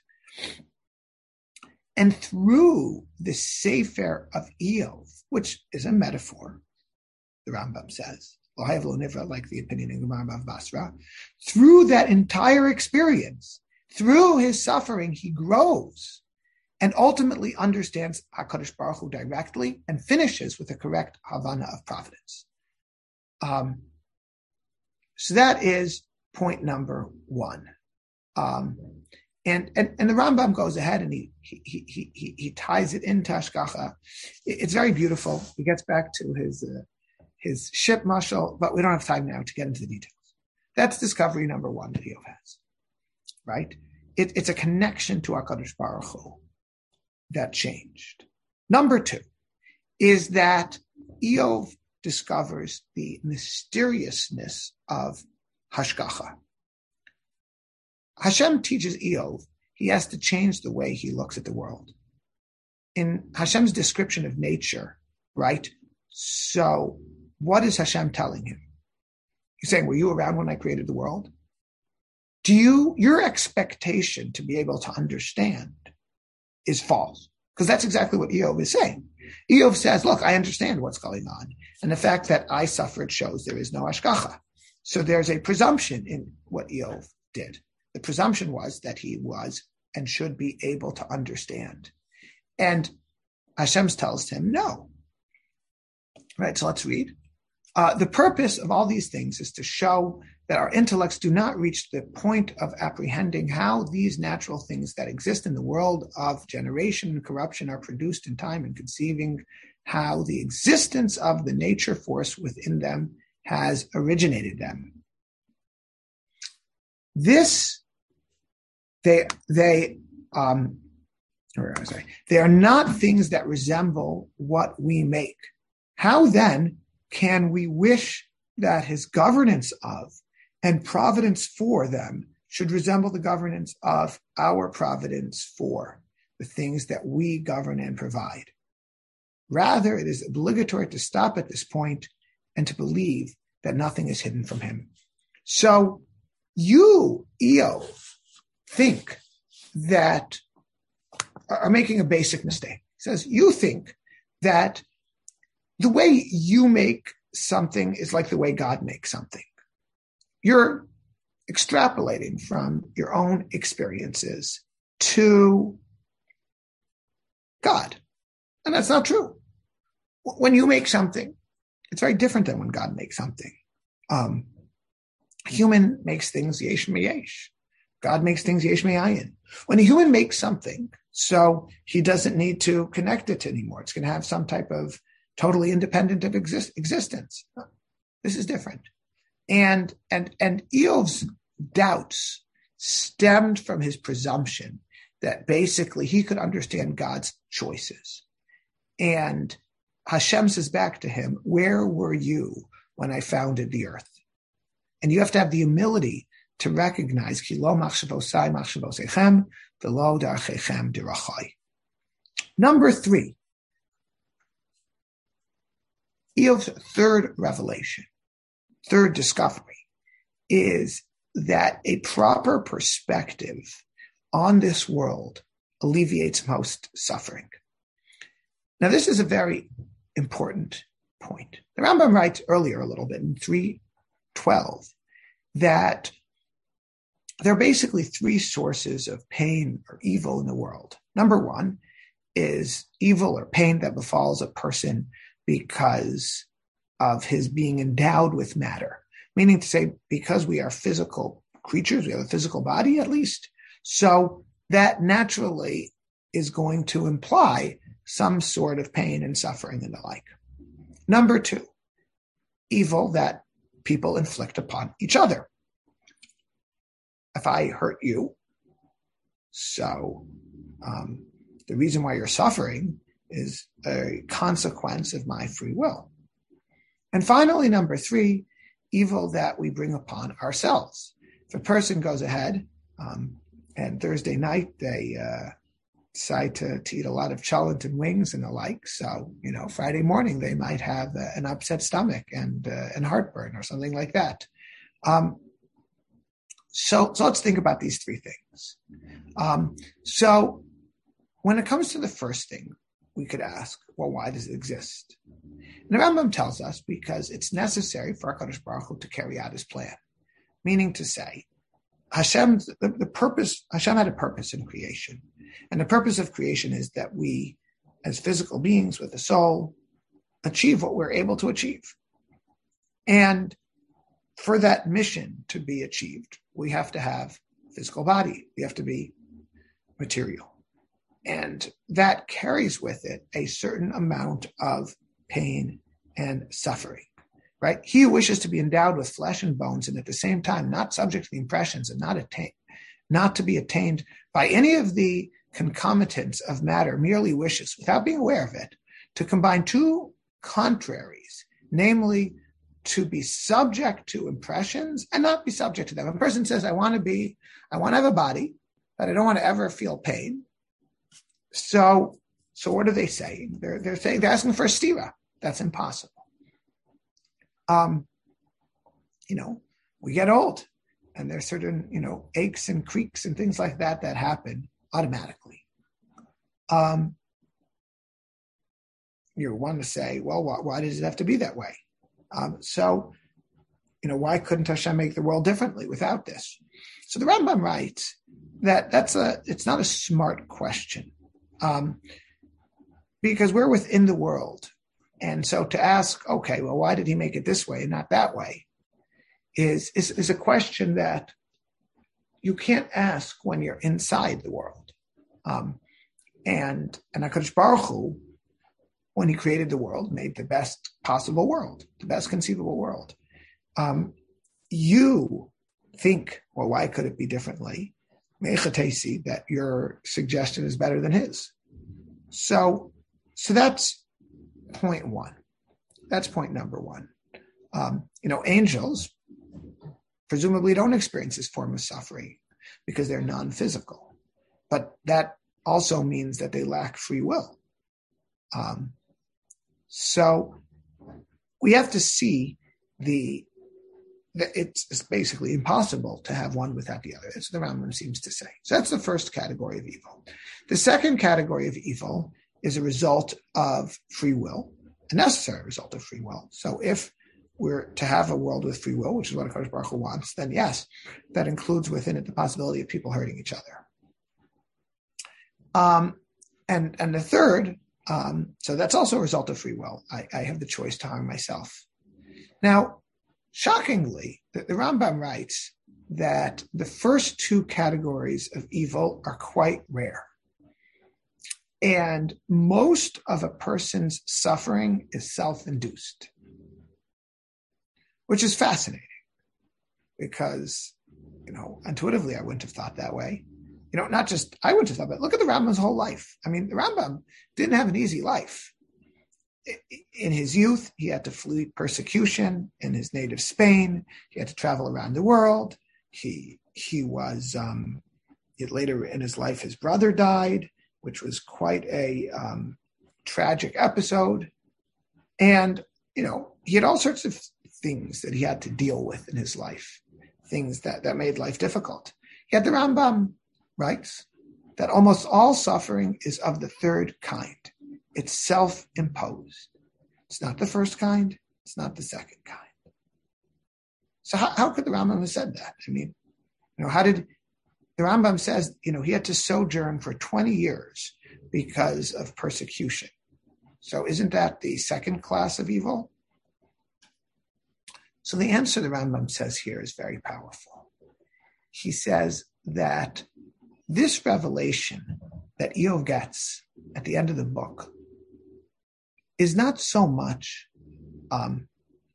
And through the Sefer of Eov, which is a metaphor, the Rambam says, Lo Hayav Lo Nivra, like the opinion in Gemara Bava Basra, through that entire experience, through his suffering, he grows and ultimately understands HaKadosh Baruch Hu directly and finishes with the correct Havana of providence. Um, So that is point number one. Um, and, and, and the Rambam goes ahead and he, he, he, he, he ties it into Hashgacha. It's very beautiful. He gets back to his, uh, his ship mashal, but we don't have time now to get into the details. That's discovery number one that Eov has, right? It, it's a connection to HaKadosh Baruch Hu that changed. Number two is that Eov discovers the mysteriousness of Hashgacha. Hashem teaches Eov he has to change the way he looks at the world. In Hashem's description of nature, right? So what is Hashem telling him? He's saying, were you around when I created the world? Do you, your expectation to be able to understand is false? Because that's exactly what Eov is saying. Eov says, look, I understand what's going on. And the fact that I suffered shows there is no hashgacha. So there's a presumption in what Eov did. the presumption was that he was and should be able to understand. And Hashem tells him no. Right, so let's read. Uh, the purpose of all these things is to show that our intellects do not reach the point of apprehending how these natural things that exist in the world of generation and corruption are produced in time, and conceiving how the existence of the nature force within them has originated them. This, they, they, um, or sorry, they are not things that resemble what we make. How then can we wish that his governance of and providence for them should resemble the governance of our providence for the things that we govern and provide? Rather, it is obligatory to stop at this point and to believe that nothing is hidden from him. So you, Eov, think that, are making a basic mistake. He says, you think that the way you make something is like the way God makes something. You're extrapolating from your own experiences to God. And that's not true. When you make something, it's very different than when God makes something. Um, human makes things yesh meyesh. God makes things yesh me'ayin. When a human makes something, so he doesn't need to connect it anymore. It's going to have some type of totally independent of exist, existence. This is different. And, and, and Eov's doubts stemmed from his presumption that basically he could understand God's choices. And Hashem says back to him, where were you when I founded the earth? And you have to have the humility to recognize Ki lo machshavosai machshavosechem v'lo darchechem dirachai. Number three, Eov's third revelation, third discovery, is that a proper perspective on this world alleviates most suffering. Now, this is a very important point. The Rambam writes earlier a little bit in three twelve that there are basically three sources of pain or evil in the world. Number one is evil or pain that befalls a person because of his being endowed with matter, meaning to say, because we are physical creatures, we have a physical body at least, so that naturally is going to imply some sort of pain and suffering and the like. Number two, evil that people inflict upon each other. If I hurt you, so um, the reason why you're suffering is a consequence of my free will. And finally, number three, evil that we bring upon ourselves. If a person goes ahead um, and Thursday night they uh, decide to, to eat a lot of cholent and wings and the like, so, you know, Friday morning they might have uh, an upset stomach and uh, and heartburn or something like that. Um, so, so let's think about these three things. Um, so when it comes to the first thing, we could ask, well, why does it exist? And the Rambam tells us because it's necessary for HaKadosh Baruch Hu to carry out his plan. Meaning to say, Hashem, the, the purpose, Hashem had a purpose in creation. And the purpose of creation is that we, as physical beings with a soul, achieve what we're able to achieve. And for that mission to be achieved, we have to have a physical body. We have to be material. And that carries with it a certain amount of pain and suffering, right? He who wishes to be endowed with flesh and bones and at the same time not subject to the impressions and not attain, not to be attained by any of the concomitants of matter, merely wishes, without being aware of it, to combine two contraries, namely to be subject to impressions and not be subject to them. A person says, I want to be, I want to have a body, but I don't want to ever feel pain. So, so what are they saying? They're they're saying they're asking for a stira. That's impossible. Um, you know, we get old, and there's certain you know aches and creaks and things like that that happen automatically. Um, you want to say, well, why, why does it have to be that way? Um, so, you know, why couldn't Hashem make the world differently without this? So the Rambam writes that that's a, it's not a smart question, um, because we're within the world. And so to ask, okay, well, why did he make it this way and not that way, is, is, is a question that you can't ask when you're inside the world. Um, and, and HaKadosh Baruch Hu, when he created the world, made the best possible world, the best conceivable world. Um, you think, well, why could it be differently? Meichatesi, that your suggestion is better than his. So, so that's point one. That's point number one. Um, you know, angels presumably don't experience this form of suffering because they're non-physical, but that also means that they lack free will. Um, so we have to see the that it's, it's basically impossible to have one without the other. That's what the Rambam seems to say. So that's the first category of evil. The second category of evil is a result of free will, a necessary result of free will. So if we're to have a world with free will, which is what HaKadosh Baruch Hu wants, then yes, that includes within it the possibility of people hurting each other. Um, and, and the third, um, so that's also a result of free will. I, I have the choice to harm myself. Now, shockingly, the, the Rambam writes that the first two categories of evil are quite rare. And most of a person's suffering is self-induced, which is fascinating because, you know, intuitively I wouldn't have thought that way. You know, not just I wouldn't have thought, but look at the Rambam's whole life. I mean, the Rambam didn't have an easy life. In his youth, he had to flee persecution in his native Spain. He had to travel around the world. He he was, um, later in his life, his brother died, which was quite a um, tragic episode. And, you know, he had all sorts of things that he had to deal with in his life, things that, that made life difficult. Yet the Rambam writes that almost all suffering is of the third kind. It's self-imposed. It's not the first kind. It's not the second kind. So how, how could the Rambam have said that? I mean, you know, how did the Rambam says, you know, he had to sojourn for twenty years because of persecution. So isn't that the second class of evil? So the answer the Rambam says here is very powerful. He says that this revelation that Eov gets at the end of the book is not so much um,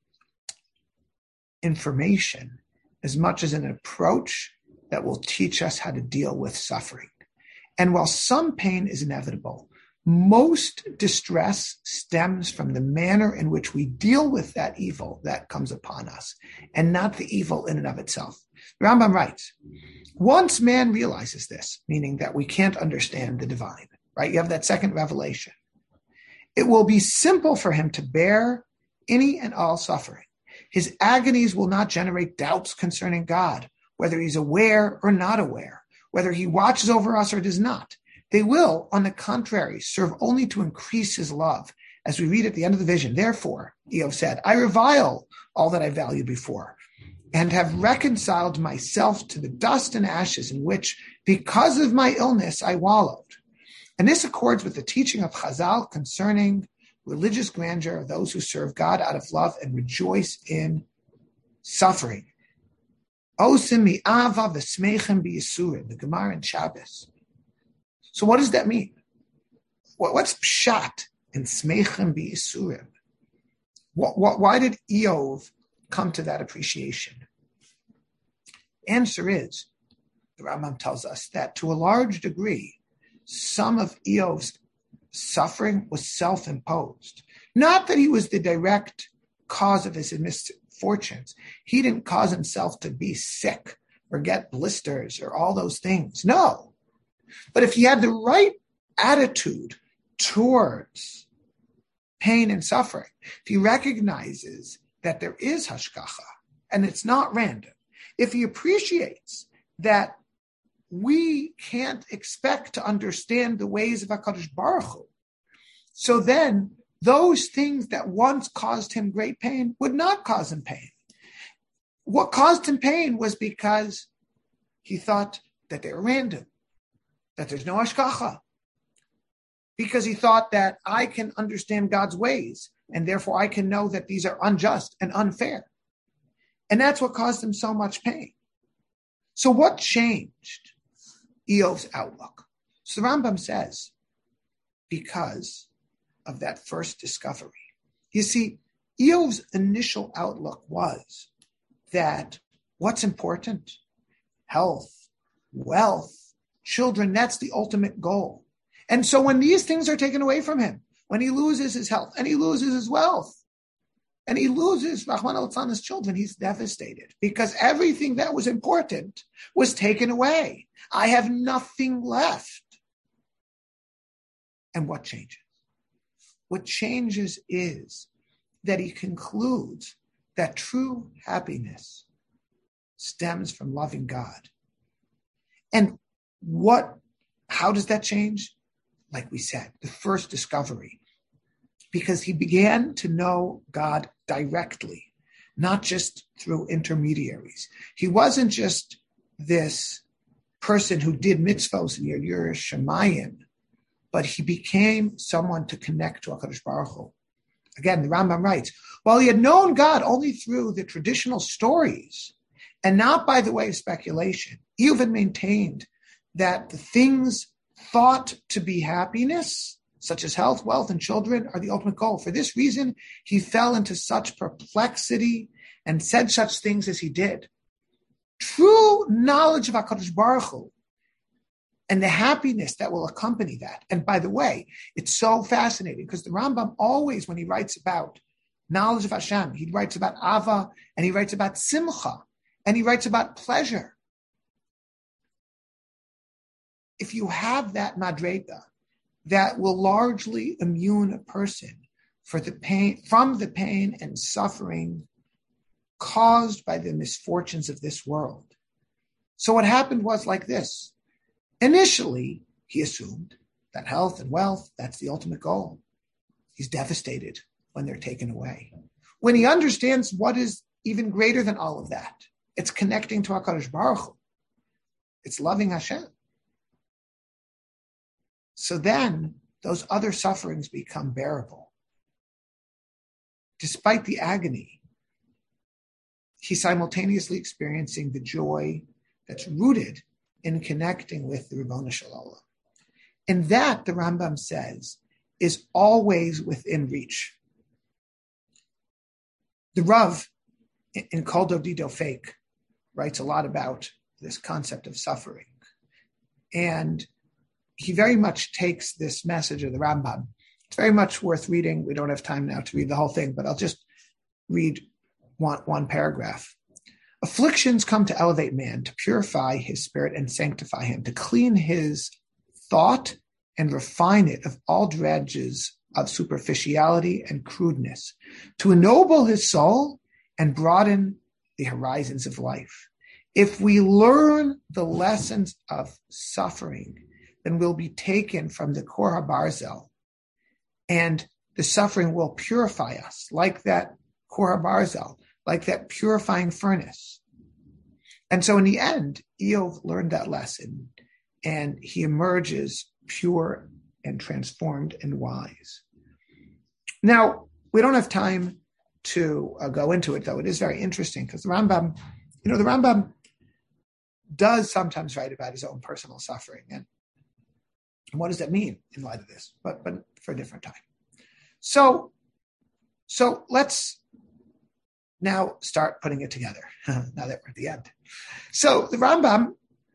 information as much as an approach that will teach us how to deal with suffering. And while some pain is inevitable, most distress stems from the manner in which we deal with that evil that comes upon us, and not the evil in and of itself. The Rambam writes, once man realizes this, meaning that we can't understand the divine, right? You have that second revelation. It will be simple for him to bear any and all suffering. His agonies will not generate doubts concerning God, whether he's aware or not aware, whether he watches over us or does not. They will, on the contrary, serve only to increase his love. As we read at the end of the vision, therefore, Eov said, I revile all that I valued before, and have reconciled myself to the dust and ashes in which, because of my illness, I wallowed. And this accords with the teaching of Chazal concerning religious grandeur of those who serve God out of love and rejoice in suffering. Osim mi'ava v'smeichem b'yisurim, the Gemara in Shabbos. So what does that mean? What's pshat in smeichem b'yisurim? What, what, why did Eov come to that appreciation? Answer is, the Rambam tells us that to a large degree, some of Eov's suffering was self-imposed. Not that he was the direct cause of his misfortunes. He didn't cause himself to be sick or get blisters or all those things. No. But if he had the right attitude towards pain and suffering, if he recognizes that there is hashgacha and it's not random, if he appreciates that we can't expect to understand the ways of HaKadosh Baruch Hu, so then those things that once caused him great pain would not cause him pain. what caused him pain was because he thought that they were random, that there's no hashgacha, because he thought that I can understand God's ways, and therefore I can know that these are unjust and unfair. And that's what caused him so much pain. So what changed Eov's outlook? So the Rambam says, because of that first discovery. You see, Eov's initial outlook was that what's important? Health, wealth, children, that's the ultimate goal. And so when these things are taken away from him, when he loses his health and he loses his wealth and he loses Rahman al-Tzana's children, he's devastated because everything that was important was taken away. I have nothing left. And what changes? What changes is that he concludes that true happiness stems from loving God. And what, how does that change? Like we said, the first discovery, because he began to know God directly, not just through intermediaries. He wasn't just this person who did mitzvos and Yer Shemayim, but he became someone to connect to HaKadosh Baruch Hu. Again, the Rambam writes, while he had known God only through the traditional stories and not by the way of speculation, he even maintained that the things thought to be happiness, such as health, wealth, and children, are the ultimate goal. For this reason, he fell into such perplexity and said such things as he did. True knowledge of HaKadosh Baruch Hu and the happiness that will accompany that. And by the way, it's so fascinating because the Rambam always, when he writes about knowledge of Hashem, he writes about Ava, and he writes about Simcha, and he writes about pleasure. If you have that madrega, that will largely immune a person for the pain, from the pain and suffering caused by the misfortunes of this world. So what happened was like this. Initially, he assumed that health and wealth, that's the ultimate goal. He's devastated when they're taken away. When he understands what is even greater than all of that, it's connecting to HaKadosh Baruch Hu. It's loving Hashem. So then those other sufferings become bearable. Despite the agony, he's simultaneously experiencing the joy that's rooted in connecting with the Ribono Shel Olam. And that, the Rambam says, is always within reach. The Rav, in Kol Dodi Dofek, writes a lot about this concept of suffering. And he very much takes this message of the Rambam. It's very much worth reading. We don't have time now to read the whole thing, but I'll just read one, one paragraph. Afflictions come to elevate man, to purify his spirit and sanctify him, to clean his thought and refine it of all dredges of superficiality and crudeness, to ennoble his soul and broaden the horizons of life. If we learn the lessons of suffering, then we'll be taken from the Kor HaBarzel, and the suffering will purify us like that Kor HaBarzel, like that purifying furnace. And so in the end, Eov learned that lesson, and he emerges pure and transformed and wise. Now, we don't have time to uh, go into it, though. It is very interesting because the Rambam, you know, the Rambam does sometimes write about his own personal suffering. And what does that mean in light of this? But but for a different time. So, so let's now start putting it together, now that we're at the end. So the Rambam,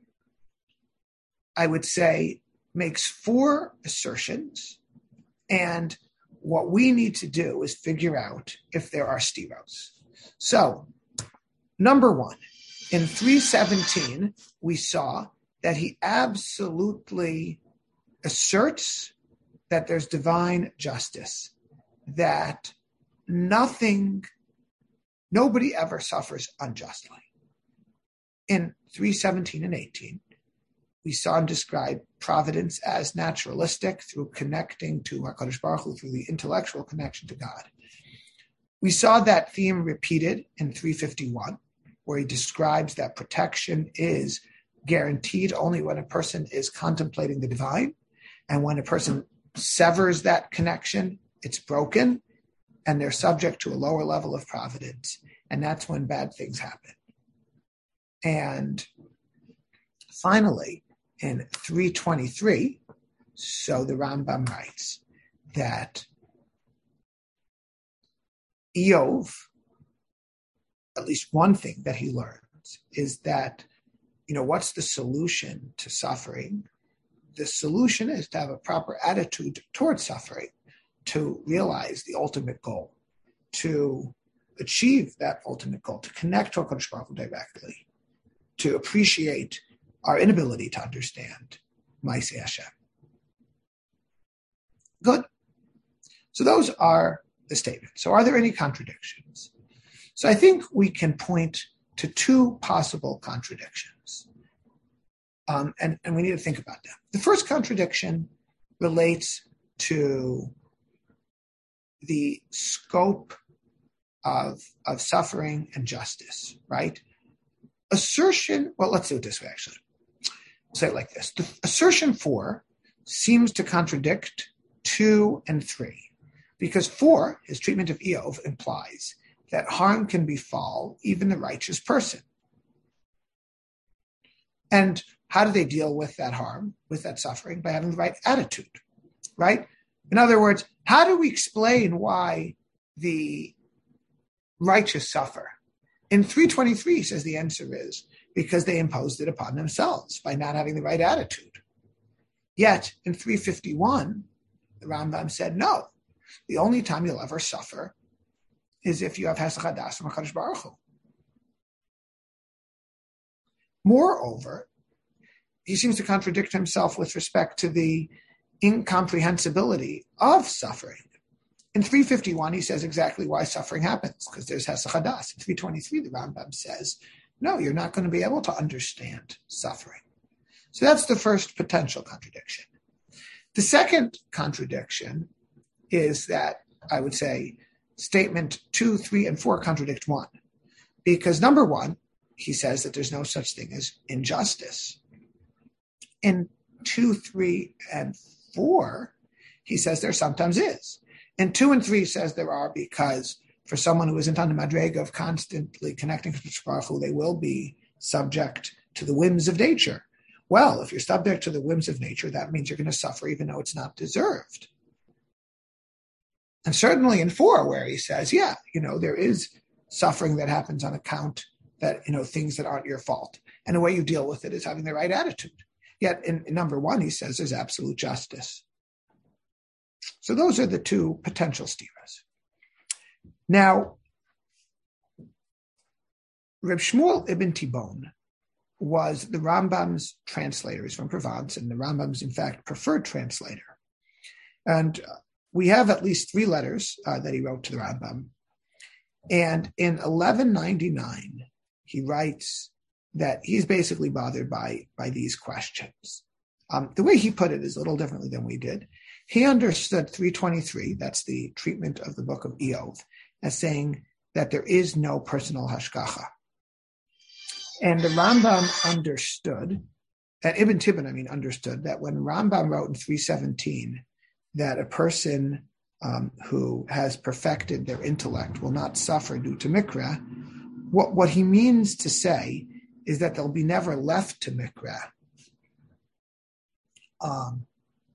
I would say, makes four assertions, and what we need to do is figure out if there are stiros. So, number one, in three seventeen, we saw that he absolutely asserts that there's divine justice, that nothing, nobody ever suffers unjustly. In three seventeen and eighteen, we saw him describe providence as naturalistic through connecting to HaKadosh Baruch Hu, through the intellectual connection to God. We saw that theme repeated in three fifty-one, where he describes that protection is guaranteed only when a person is contemplating the divine, and when a person severs that connection, it's broken, and they're subject to a lower level of providence, and that's when bad things happen. And finally, in three twenty-three, so the Rambam writes that Eov, at least one thing that he learns is that, you know, what's the solution to suffering? The solution is to have a proper attitude towards suffering, to realize the ultimate goal, to achieve that ultimate goal, to connect to HaKadosh Baruch Hu directly, to appreciate our inability to understand Ma'aseh Hashem. Good. So those are the statements. So are there any contradictions? So I think we can point to two possible contradictions. Um, and, and we need to think about them. The first contradiction relates to the scope of, of suffering and justice, right? Assertion, well, let's do it this way, actually. We'll say it like this. The assertion four seems to contradict two and three, because four, his treatment of Eov, implies that harm can befall even the righteous person. And how do they deal with that harm, with that suffering? By having the right attitude, right? In other words, how do we explain why the righteous suffer? In three twenty-three, he says the answer is because they imposed it upon themselves by not having the right attitude. Yet, in three fifty-one, the Rambam said, no, the only time you'll ever suffer is if you have Hesach Hadas from HaKadosh Baruch Hu. Moreover, he seems to contradict himself with respect to the incomprehensibility of suffering. In three fifty-one, he says exactly why suffering happens, because there's Hesach Hadas. In three twenty-three, the Rambam says, no, you're not going to be able to understand suffering. So that's the first potential contradiction. The second contradiction is that, I would say, statement two, three, and four contradict one. Because number one, he says that there's no such thing as injustice. In two, three, and four, he says there sometimes is. In two and three, he says there are because for someone who isn't on the madrega of constantly connecting to Baruch Hu, they will be subject to the whims of nature. Well, if you're subject to the whims of nature, that means you're going to suffer even though it's not deserved. And certainly in four, where he says, yeah, you know, there is suffering that happens on account that, you know, things that aren't your fault. And the way you deal with it is having the right attitude. Yet in, in number one, he says there's absolute justice. So those are the two potential steeras. Now, Reb Shmuel ibn Tibon was the Rambam's translator. He's from Provence, and the Rambam's, in fact, preferred translator. And uh, we have at least three letters uh, that he wrote to the Rambam. And in eleven ninety-nine, he writes that he's basically bothered by, by these questions. Um, the way he put it is a little differently than we did. He understood three twenty-three, that's the treatment of the book of Eov, as saying that there is no personal hashgacha. And the Rambam understood, and Ibn Tibon, I mean, understood that when Rambam wrote in three seventeen that a person um, who has perfected their intellect will not suffer due to mikra, what, what he means to say is that they'll be never left to mikra. Um,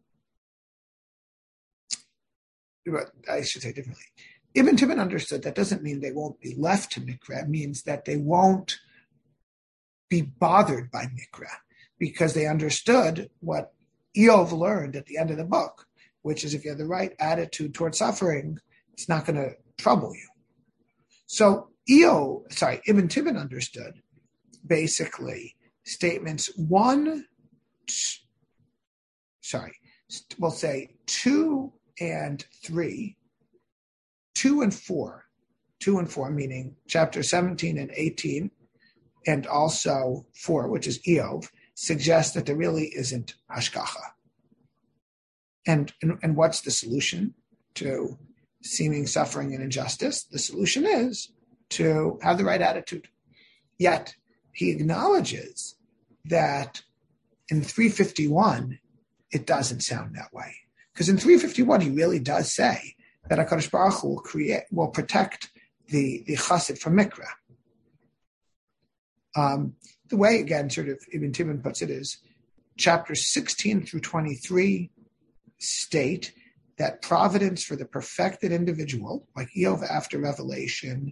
I should say differently. Ibn Tibon understood that doesn't mean they won't be left to mikra. It means that they won't be bothered by mikra, because they understood what Eov learned at the end of the book, which is if you have the right attitude towards suffering, it's not going to trouble you. So Eov, sorry, Ibn Tibon understood basically statements one, t- sorry, we'll say two and three, two and four, two and four, meaning chapter seventeen and eighteen, and also four, which is Eov, suggests that there really isn't hashgacha. And, and, and what's the solution to seeming suffering and injustice? The solution is to have the right attitude. Yet he acknowledges that in three fifty-one, it doesn't sound that way. Because in three fifty-one, he really does say that HaKadosh Baruch Hu will create, will protect the, the chassid from mikra. Um, the way, again, sort of Ibn Tibon puts it is, chapters sixteen through twenty-three state that providence for the perfected individual, like Eov after Revelation,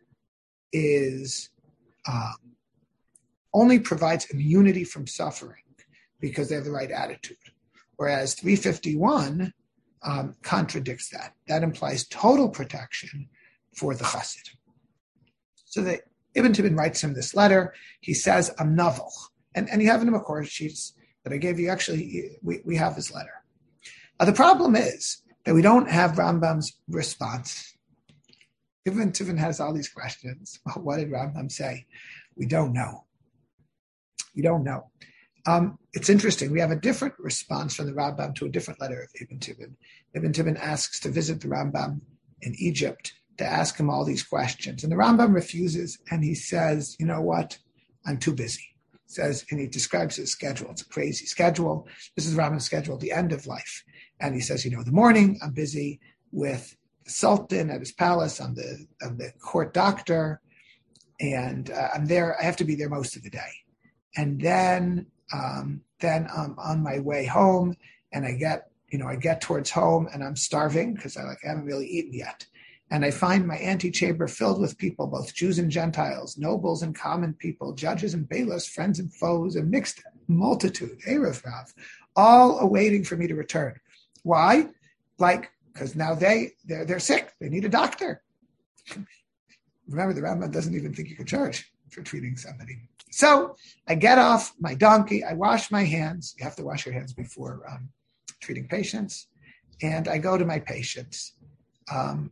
is um, only provides immunity from suffering because they have the right attitude. Whereas three fifty-one um, contradicts that. That implies total protection for the chassid. So the Ibn Tibon writes him this letter. He says, I'm novel. And, and you have in the Makor sheets that I gave you. Actually, we, we have his letter. Uh, the problem is that we don't have Rambam's response. Ibn Tibon has all these questions. Well, what did Rambam say? We don't know. We don't know. Um, it's interesting. We have a different response from the Rambam to a different letter of Ibn Tibon. Ibn Tibon asks to visit the Rambam in Egypt to ask him all these questions. And the Rambam refuses, and he says, you know what? I'm too busy. He says, and he describes his schedule. It's a crazy schedule. This is Rambam's schedule at the end of life. And he says, you know, in the morning, I'm busy with the Sultan at his palace. I'm the, I'm the court doctor. And uh, I'm there. I have to be there most of the day. And then, um, then I'm on my way home, and I get, you know, I get towards home, and I'm starving because I like I haven't really eaten yet. And I find my antechamber filled with people, both Jews and Gentiles, nobles and common people, judges and bailiffs, friends and foes, a mixed multitude, Erev Rav, all awaiting for me to return. Why? Like, because now they, they're, they're sick. They need a doctor. Remember, the Rambam doesn't even think you can charge for treating somebody. So I get off my donkey. I wash my hands. You have to wash your hands before um, treating patients. And I go to my patients. Um,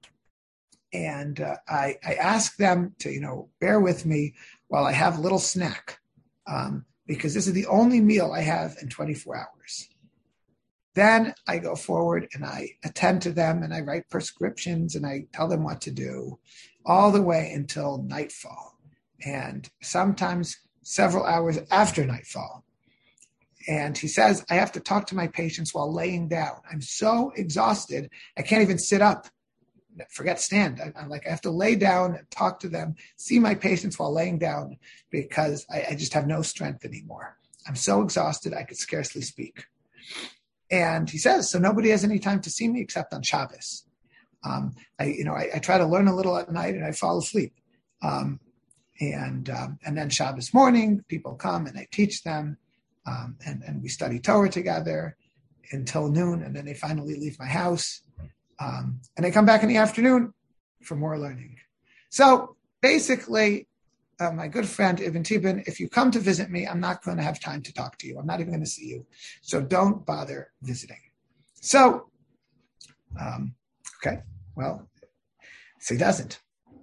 and uh, I, I ask them to, you know, bear with me while I have a little snack, um, because this is the only meal I have in twenty-four hours. Then I go forward and I attend to them, and I write prescriptions, and I tell them what to do all the way until nightfall, and sometimes several hours after nightfall. And he says, I have to talk to my patients while laying down. I'm so exhausted, I can't even sit up. Forget stand. I, I'm like, I have to lay down and talk to them, see my patients while laying down, because I, I just have no strength anymore. I'm so exhausted, I could scarcely speak. And he says, so nobody has any time to see me except on Shabbos. Um, I, you know, I, I try to learn a little at night, and I fall asleep. Um, and um, and then Shabbos morning, people come and I teach them, um, and and we study Torah together until noon, and then they finally leave my house, um, and they come back in the afternoon for more learning. So basically, uh, my good friend Ibn Tibon, if you come to visit me, I'm not going to have time to talk to you. I'm not even going to see you. So don't bother visiting. So, um, okay, well, so he doesn't.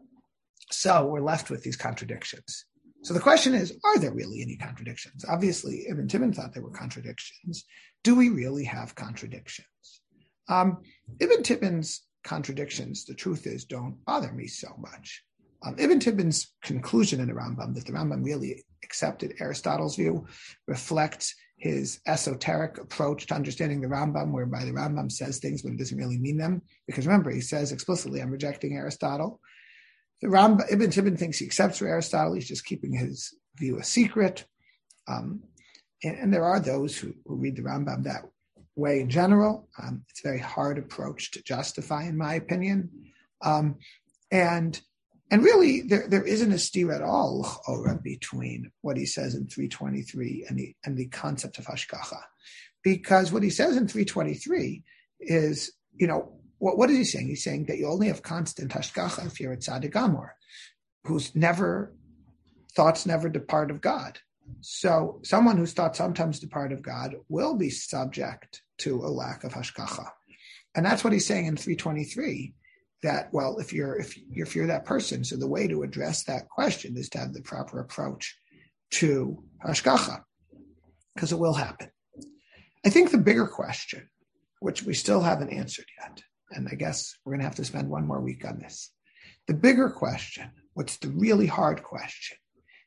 So we're left with these contradictions. So the question is, are there really any contradictions? Obviously, Ibn Tibon thought there were contradictions. Do we really have contradictions? Um, Ibn Tibon's contradictions, the truth is, don't bother me so much. Um, Ibn Tibon's conclusion in the Rambam, that the Rambam really accepted Aristotle's view, reflects his esoteric approach to understanding the Rambam, whereby the Rambam says things when it doesn't really mean them. Because remember, he says explicitly, I'm rejecting Aristotle. The Rambam, Ibn Tibon thinks he accepts for Aristotle. He's just keeping his view a secret. Um, and, and there are those who, who read the Rambam that way in general. Um, it's a very hard approach to justify, in my opinion. Um, and And really, there, there isn't a steer at all between what he says in three twenty-three and the and the concept of hashgacha. Because what he says in three twenty-three is, you know, what, what is he saying? He's saying that you only have constant hashgacha if you're a tzaddik gamor, whose never, thoughts never depart of God. So someone whose thoughts sometimes depart of God will be subject to a lack of hashgacha. And that's what he's saying in three twenty-three. That, well, if you're if you're, if you're that person, so the way to address that question is to have the proper approach to hashgacha, because it will happen. I think the bigger question, which we still haven't answered yet, and I guess we're going to have to spend one more week on this. The bigger question, what's the really hard question,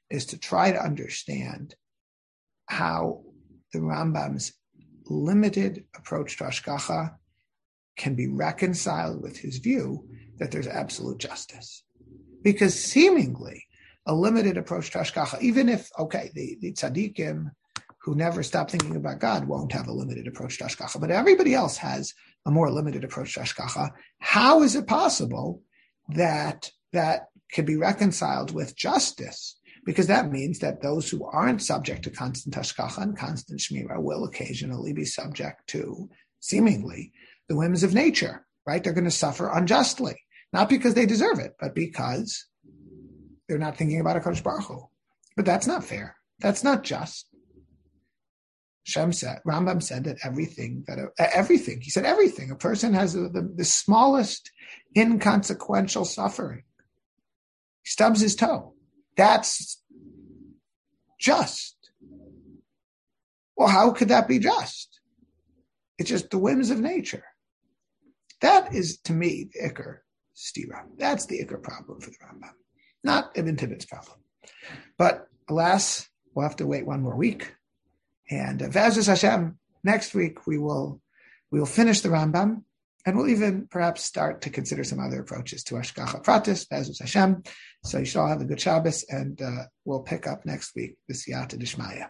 is to try to understand how the Rambam's limited approach to Hashgacha can be reconciled with his view that there's absolute justice. Because seemingly, a limited approach to Hashgacha, even if, okay, the, the tzaddikim who never stop thinking about God won't have a limited approach to Hashgacha, but everybody else has a more limited approach to Hashgacha. How is it possible that that can be reconciled with justice? Because that means that those who aren't subject to constant Hashgacha and constant Shmira will occasionally be subject to, seemingly, the whims of nature, right? They're going to suffer unjustly, not because they deserve it, but because they're not thinking about HaKadosh Baruch Hu. But that's not fair. That's not just. Shem said, Rambam said that everything, that uh, everything, he said everything, a person has the, the, the smallest inconsequential suffering. He stubs his toe. That's just. Well, how could that be just? It's just the whims of nature. That is, to me, the Iker Stira. That's the Iker problem for the Rambam, not Ibn Tibbet's problem. But alas, we'll have to wait one more week. And uh, V'ezus Hashem, next week we will we will finish the Rambam, and we'll even perhaps start to consider some other approaches to Hashgacha Pratis, V'ezus Hashem. So you should all have a good Shabbos, and uh, we'll pick up next week with Siyata Dishmaya.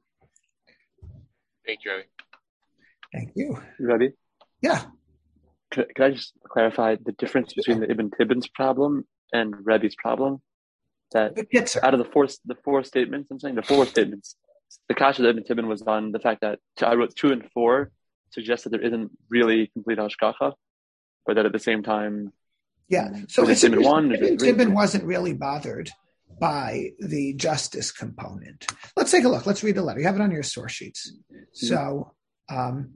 Thank you, Rabbi. Thank you. You ready? Yeah. Could, could I just clarify the difference between the Ibn Tibbon's problem and Rebbe's problem? That out of the four the four statements, I'm saying the four statements, the kasha that Ibn Tibbon was on the fact that I wrote two and four suggests that there isn't really complete hashgacha, but that at the same time, yeah. So it's Ibn one. Ibn Tibbon wasn't really bothered by the justice component. Let's take a look. Let's read the letter. You have it on your source sheets. So, um,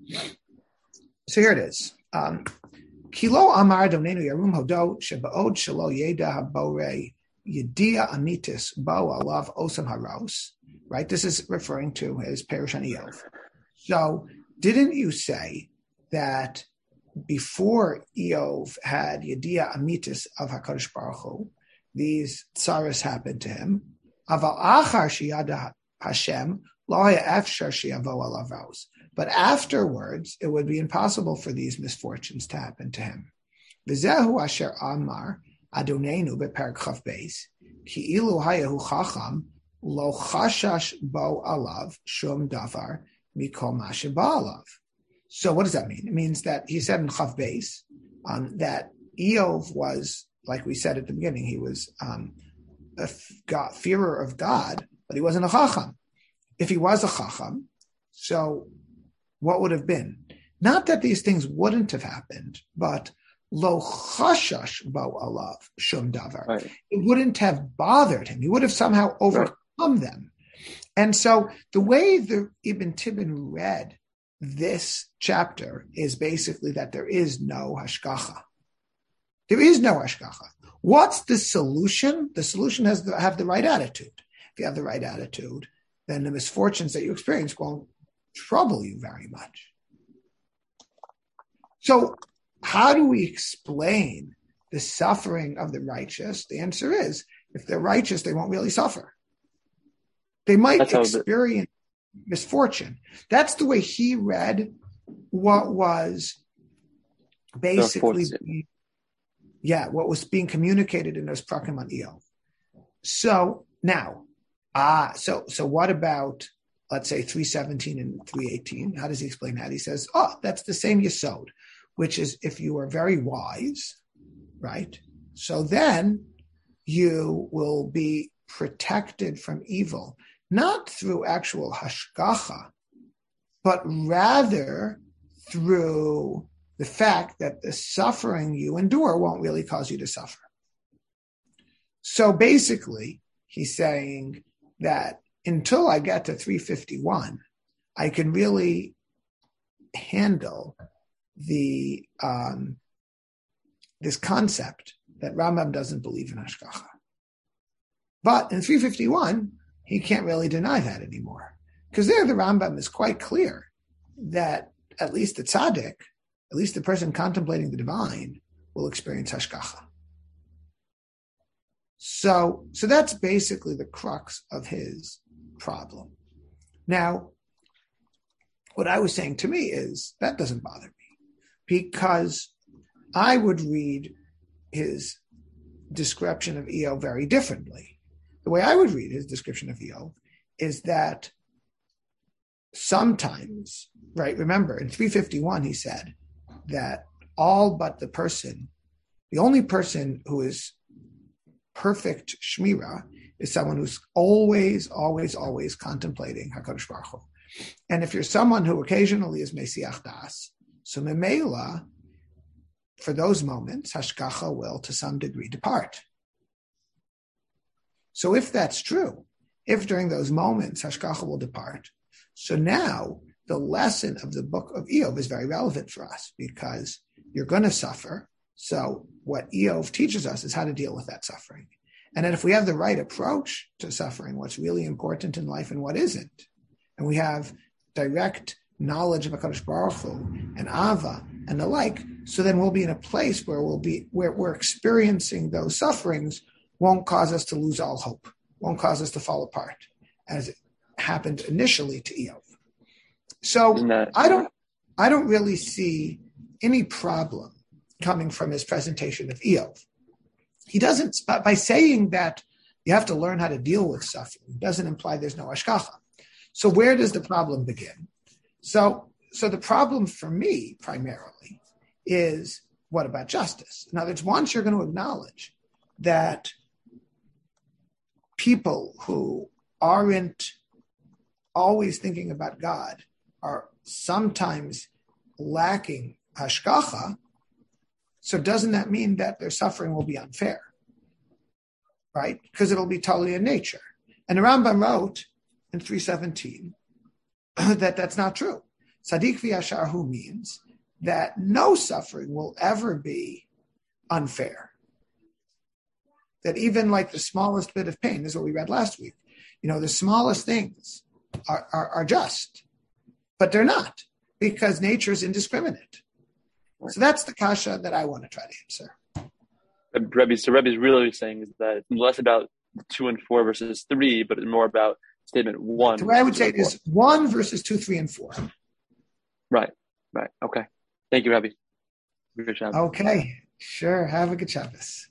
so here it is. Um, Kilo Amar Donenu Yarum Hodo Shebaod Shelo Yeda Habore Yedia Amitis Bo Alav Osam Haros. Right? This is referring to his Perush on Eov. So, didn't you say that before Eov had Yedia Amitis of HaKadosh Baruch Hu, these tsaras happened to him? Aval achar sheyada Hashem lo haya efshar sheyavo alav raos. But afterwards, it would be impossible for these misfortunes to happen to him. V'zehu asher amar Adonenu beperek chav beis ki ilu hayahu chacham lo chashash bo alav shum davar mikol ma sheba alav. So what does that mean? It means that he said in chav beis um, that Eov was, like we said at the beginning, he was um, a God, fearer of God, but he wasn't a chacham. If he was a chacham, so what would have been? Not that these things wouldn't have happened, but lo chashash bo alav shum davar. Right. It wouldn't have bothered him. He would have somehow overcome right. them. And so the way the Ibn Tibbon read this chapter is basically that there is no hashgacha. There is no hashgacha. What's the solution? The solution has to have the right attitude. If you have the right attitude, then the misfortunes that you experience won't trouble you very much. So how do we explain the suffering of the righteous? The answer is, if they're righteous, they won't really suffer. They might That's experience misfortune. That's the way he read what was basically being, yeah, what was being communicated in those prakim on Eov. So now, ah, so so what about, let's say, three seventeen and three eighteen? How does he explain that? He says, oh, that's the same yesod, which is if you are very wise, right? So then you will be protected from evil, not through actual hashgacha, but rather through the fact that the suffering you endure won't really cause you to suffer. So basically, he's saying that until I get to three fifty-one, I can really handle the um, this concept that Rambam doesn't believe in hashgacha. But in three fifty-one, he can't really deny that anymore. Because there the Rambam is quite clear that at least the tzaddik, at least the person contemplating the divine, will experience hashgacha. So, so that's basically the crux of his problem. Now, what I was saying to me is that doesn't bother me because I would read his description of Eov very differently. The way I would read his description of Eov is that sometimes, right, remember in three fifty-one he said that all but the person, the only person who is perfect Shmira is someone who's always, always, always contemplating HaKadosh Baruch Hu. And if you're someone who occasionally is Mesiach Das, so Memela, for those moments, Hashgacha will to some degree depart. So if that's true, if during those moments Hashgacha will depart, so now the lesson of the book of Eov is very relevant for us because you're going to suffer. So what Eov teaches us is how to deal with that suffering. And then if we have the right approach to suffering, what's really important in life and what isn't, and we have direct knowledge of HaKadosh Baruch Hu and Ava and the like, so then we'll be in a place where we'll be where we're experiencing those sufferings won't cause us to lose all hope, won't cause us to fall apart, as it happened initially to Eov. So that- I don't I don't really see any problem coming from his presentation of Eov. He doesn't, by saying that you have to learn how to deal with suffering, doesn't imply there's no hashgacha. So where does the problem begin? So, so the problem for me primarily is what about justice? In other words, once you're going to acknowledge that people who aren't always thinking about God are sometimes lacking hashgacha, so doesn't that mean that their suffering will be unfair? Right? Because it'll be totally in nature. And the Rambam wrote in three seventeen that that's not true. Tzaddik v'yasharhu means that no suffering will ever be unfair. That even like the smallest bit of pain, this is what we read last week, you know, the smallest things are, are, are just, but they're not because nature is indiscriminate. So that's the kasha that I want to try to answer. Rebbe, so Rebbe is really saying is that it's less about two and four versus three, but more about statement one. The way I would say it is one versus two, three, and four. Right, right. Okay. Thank you, Rebbe. Good job. Okay, sure. Have a good Shabbos.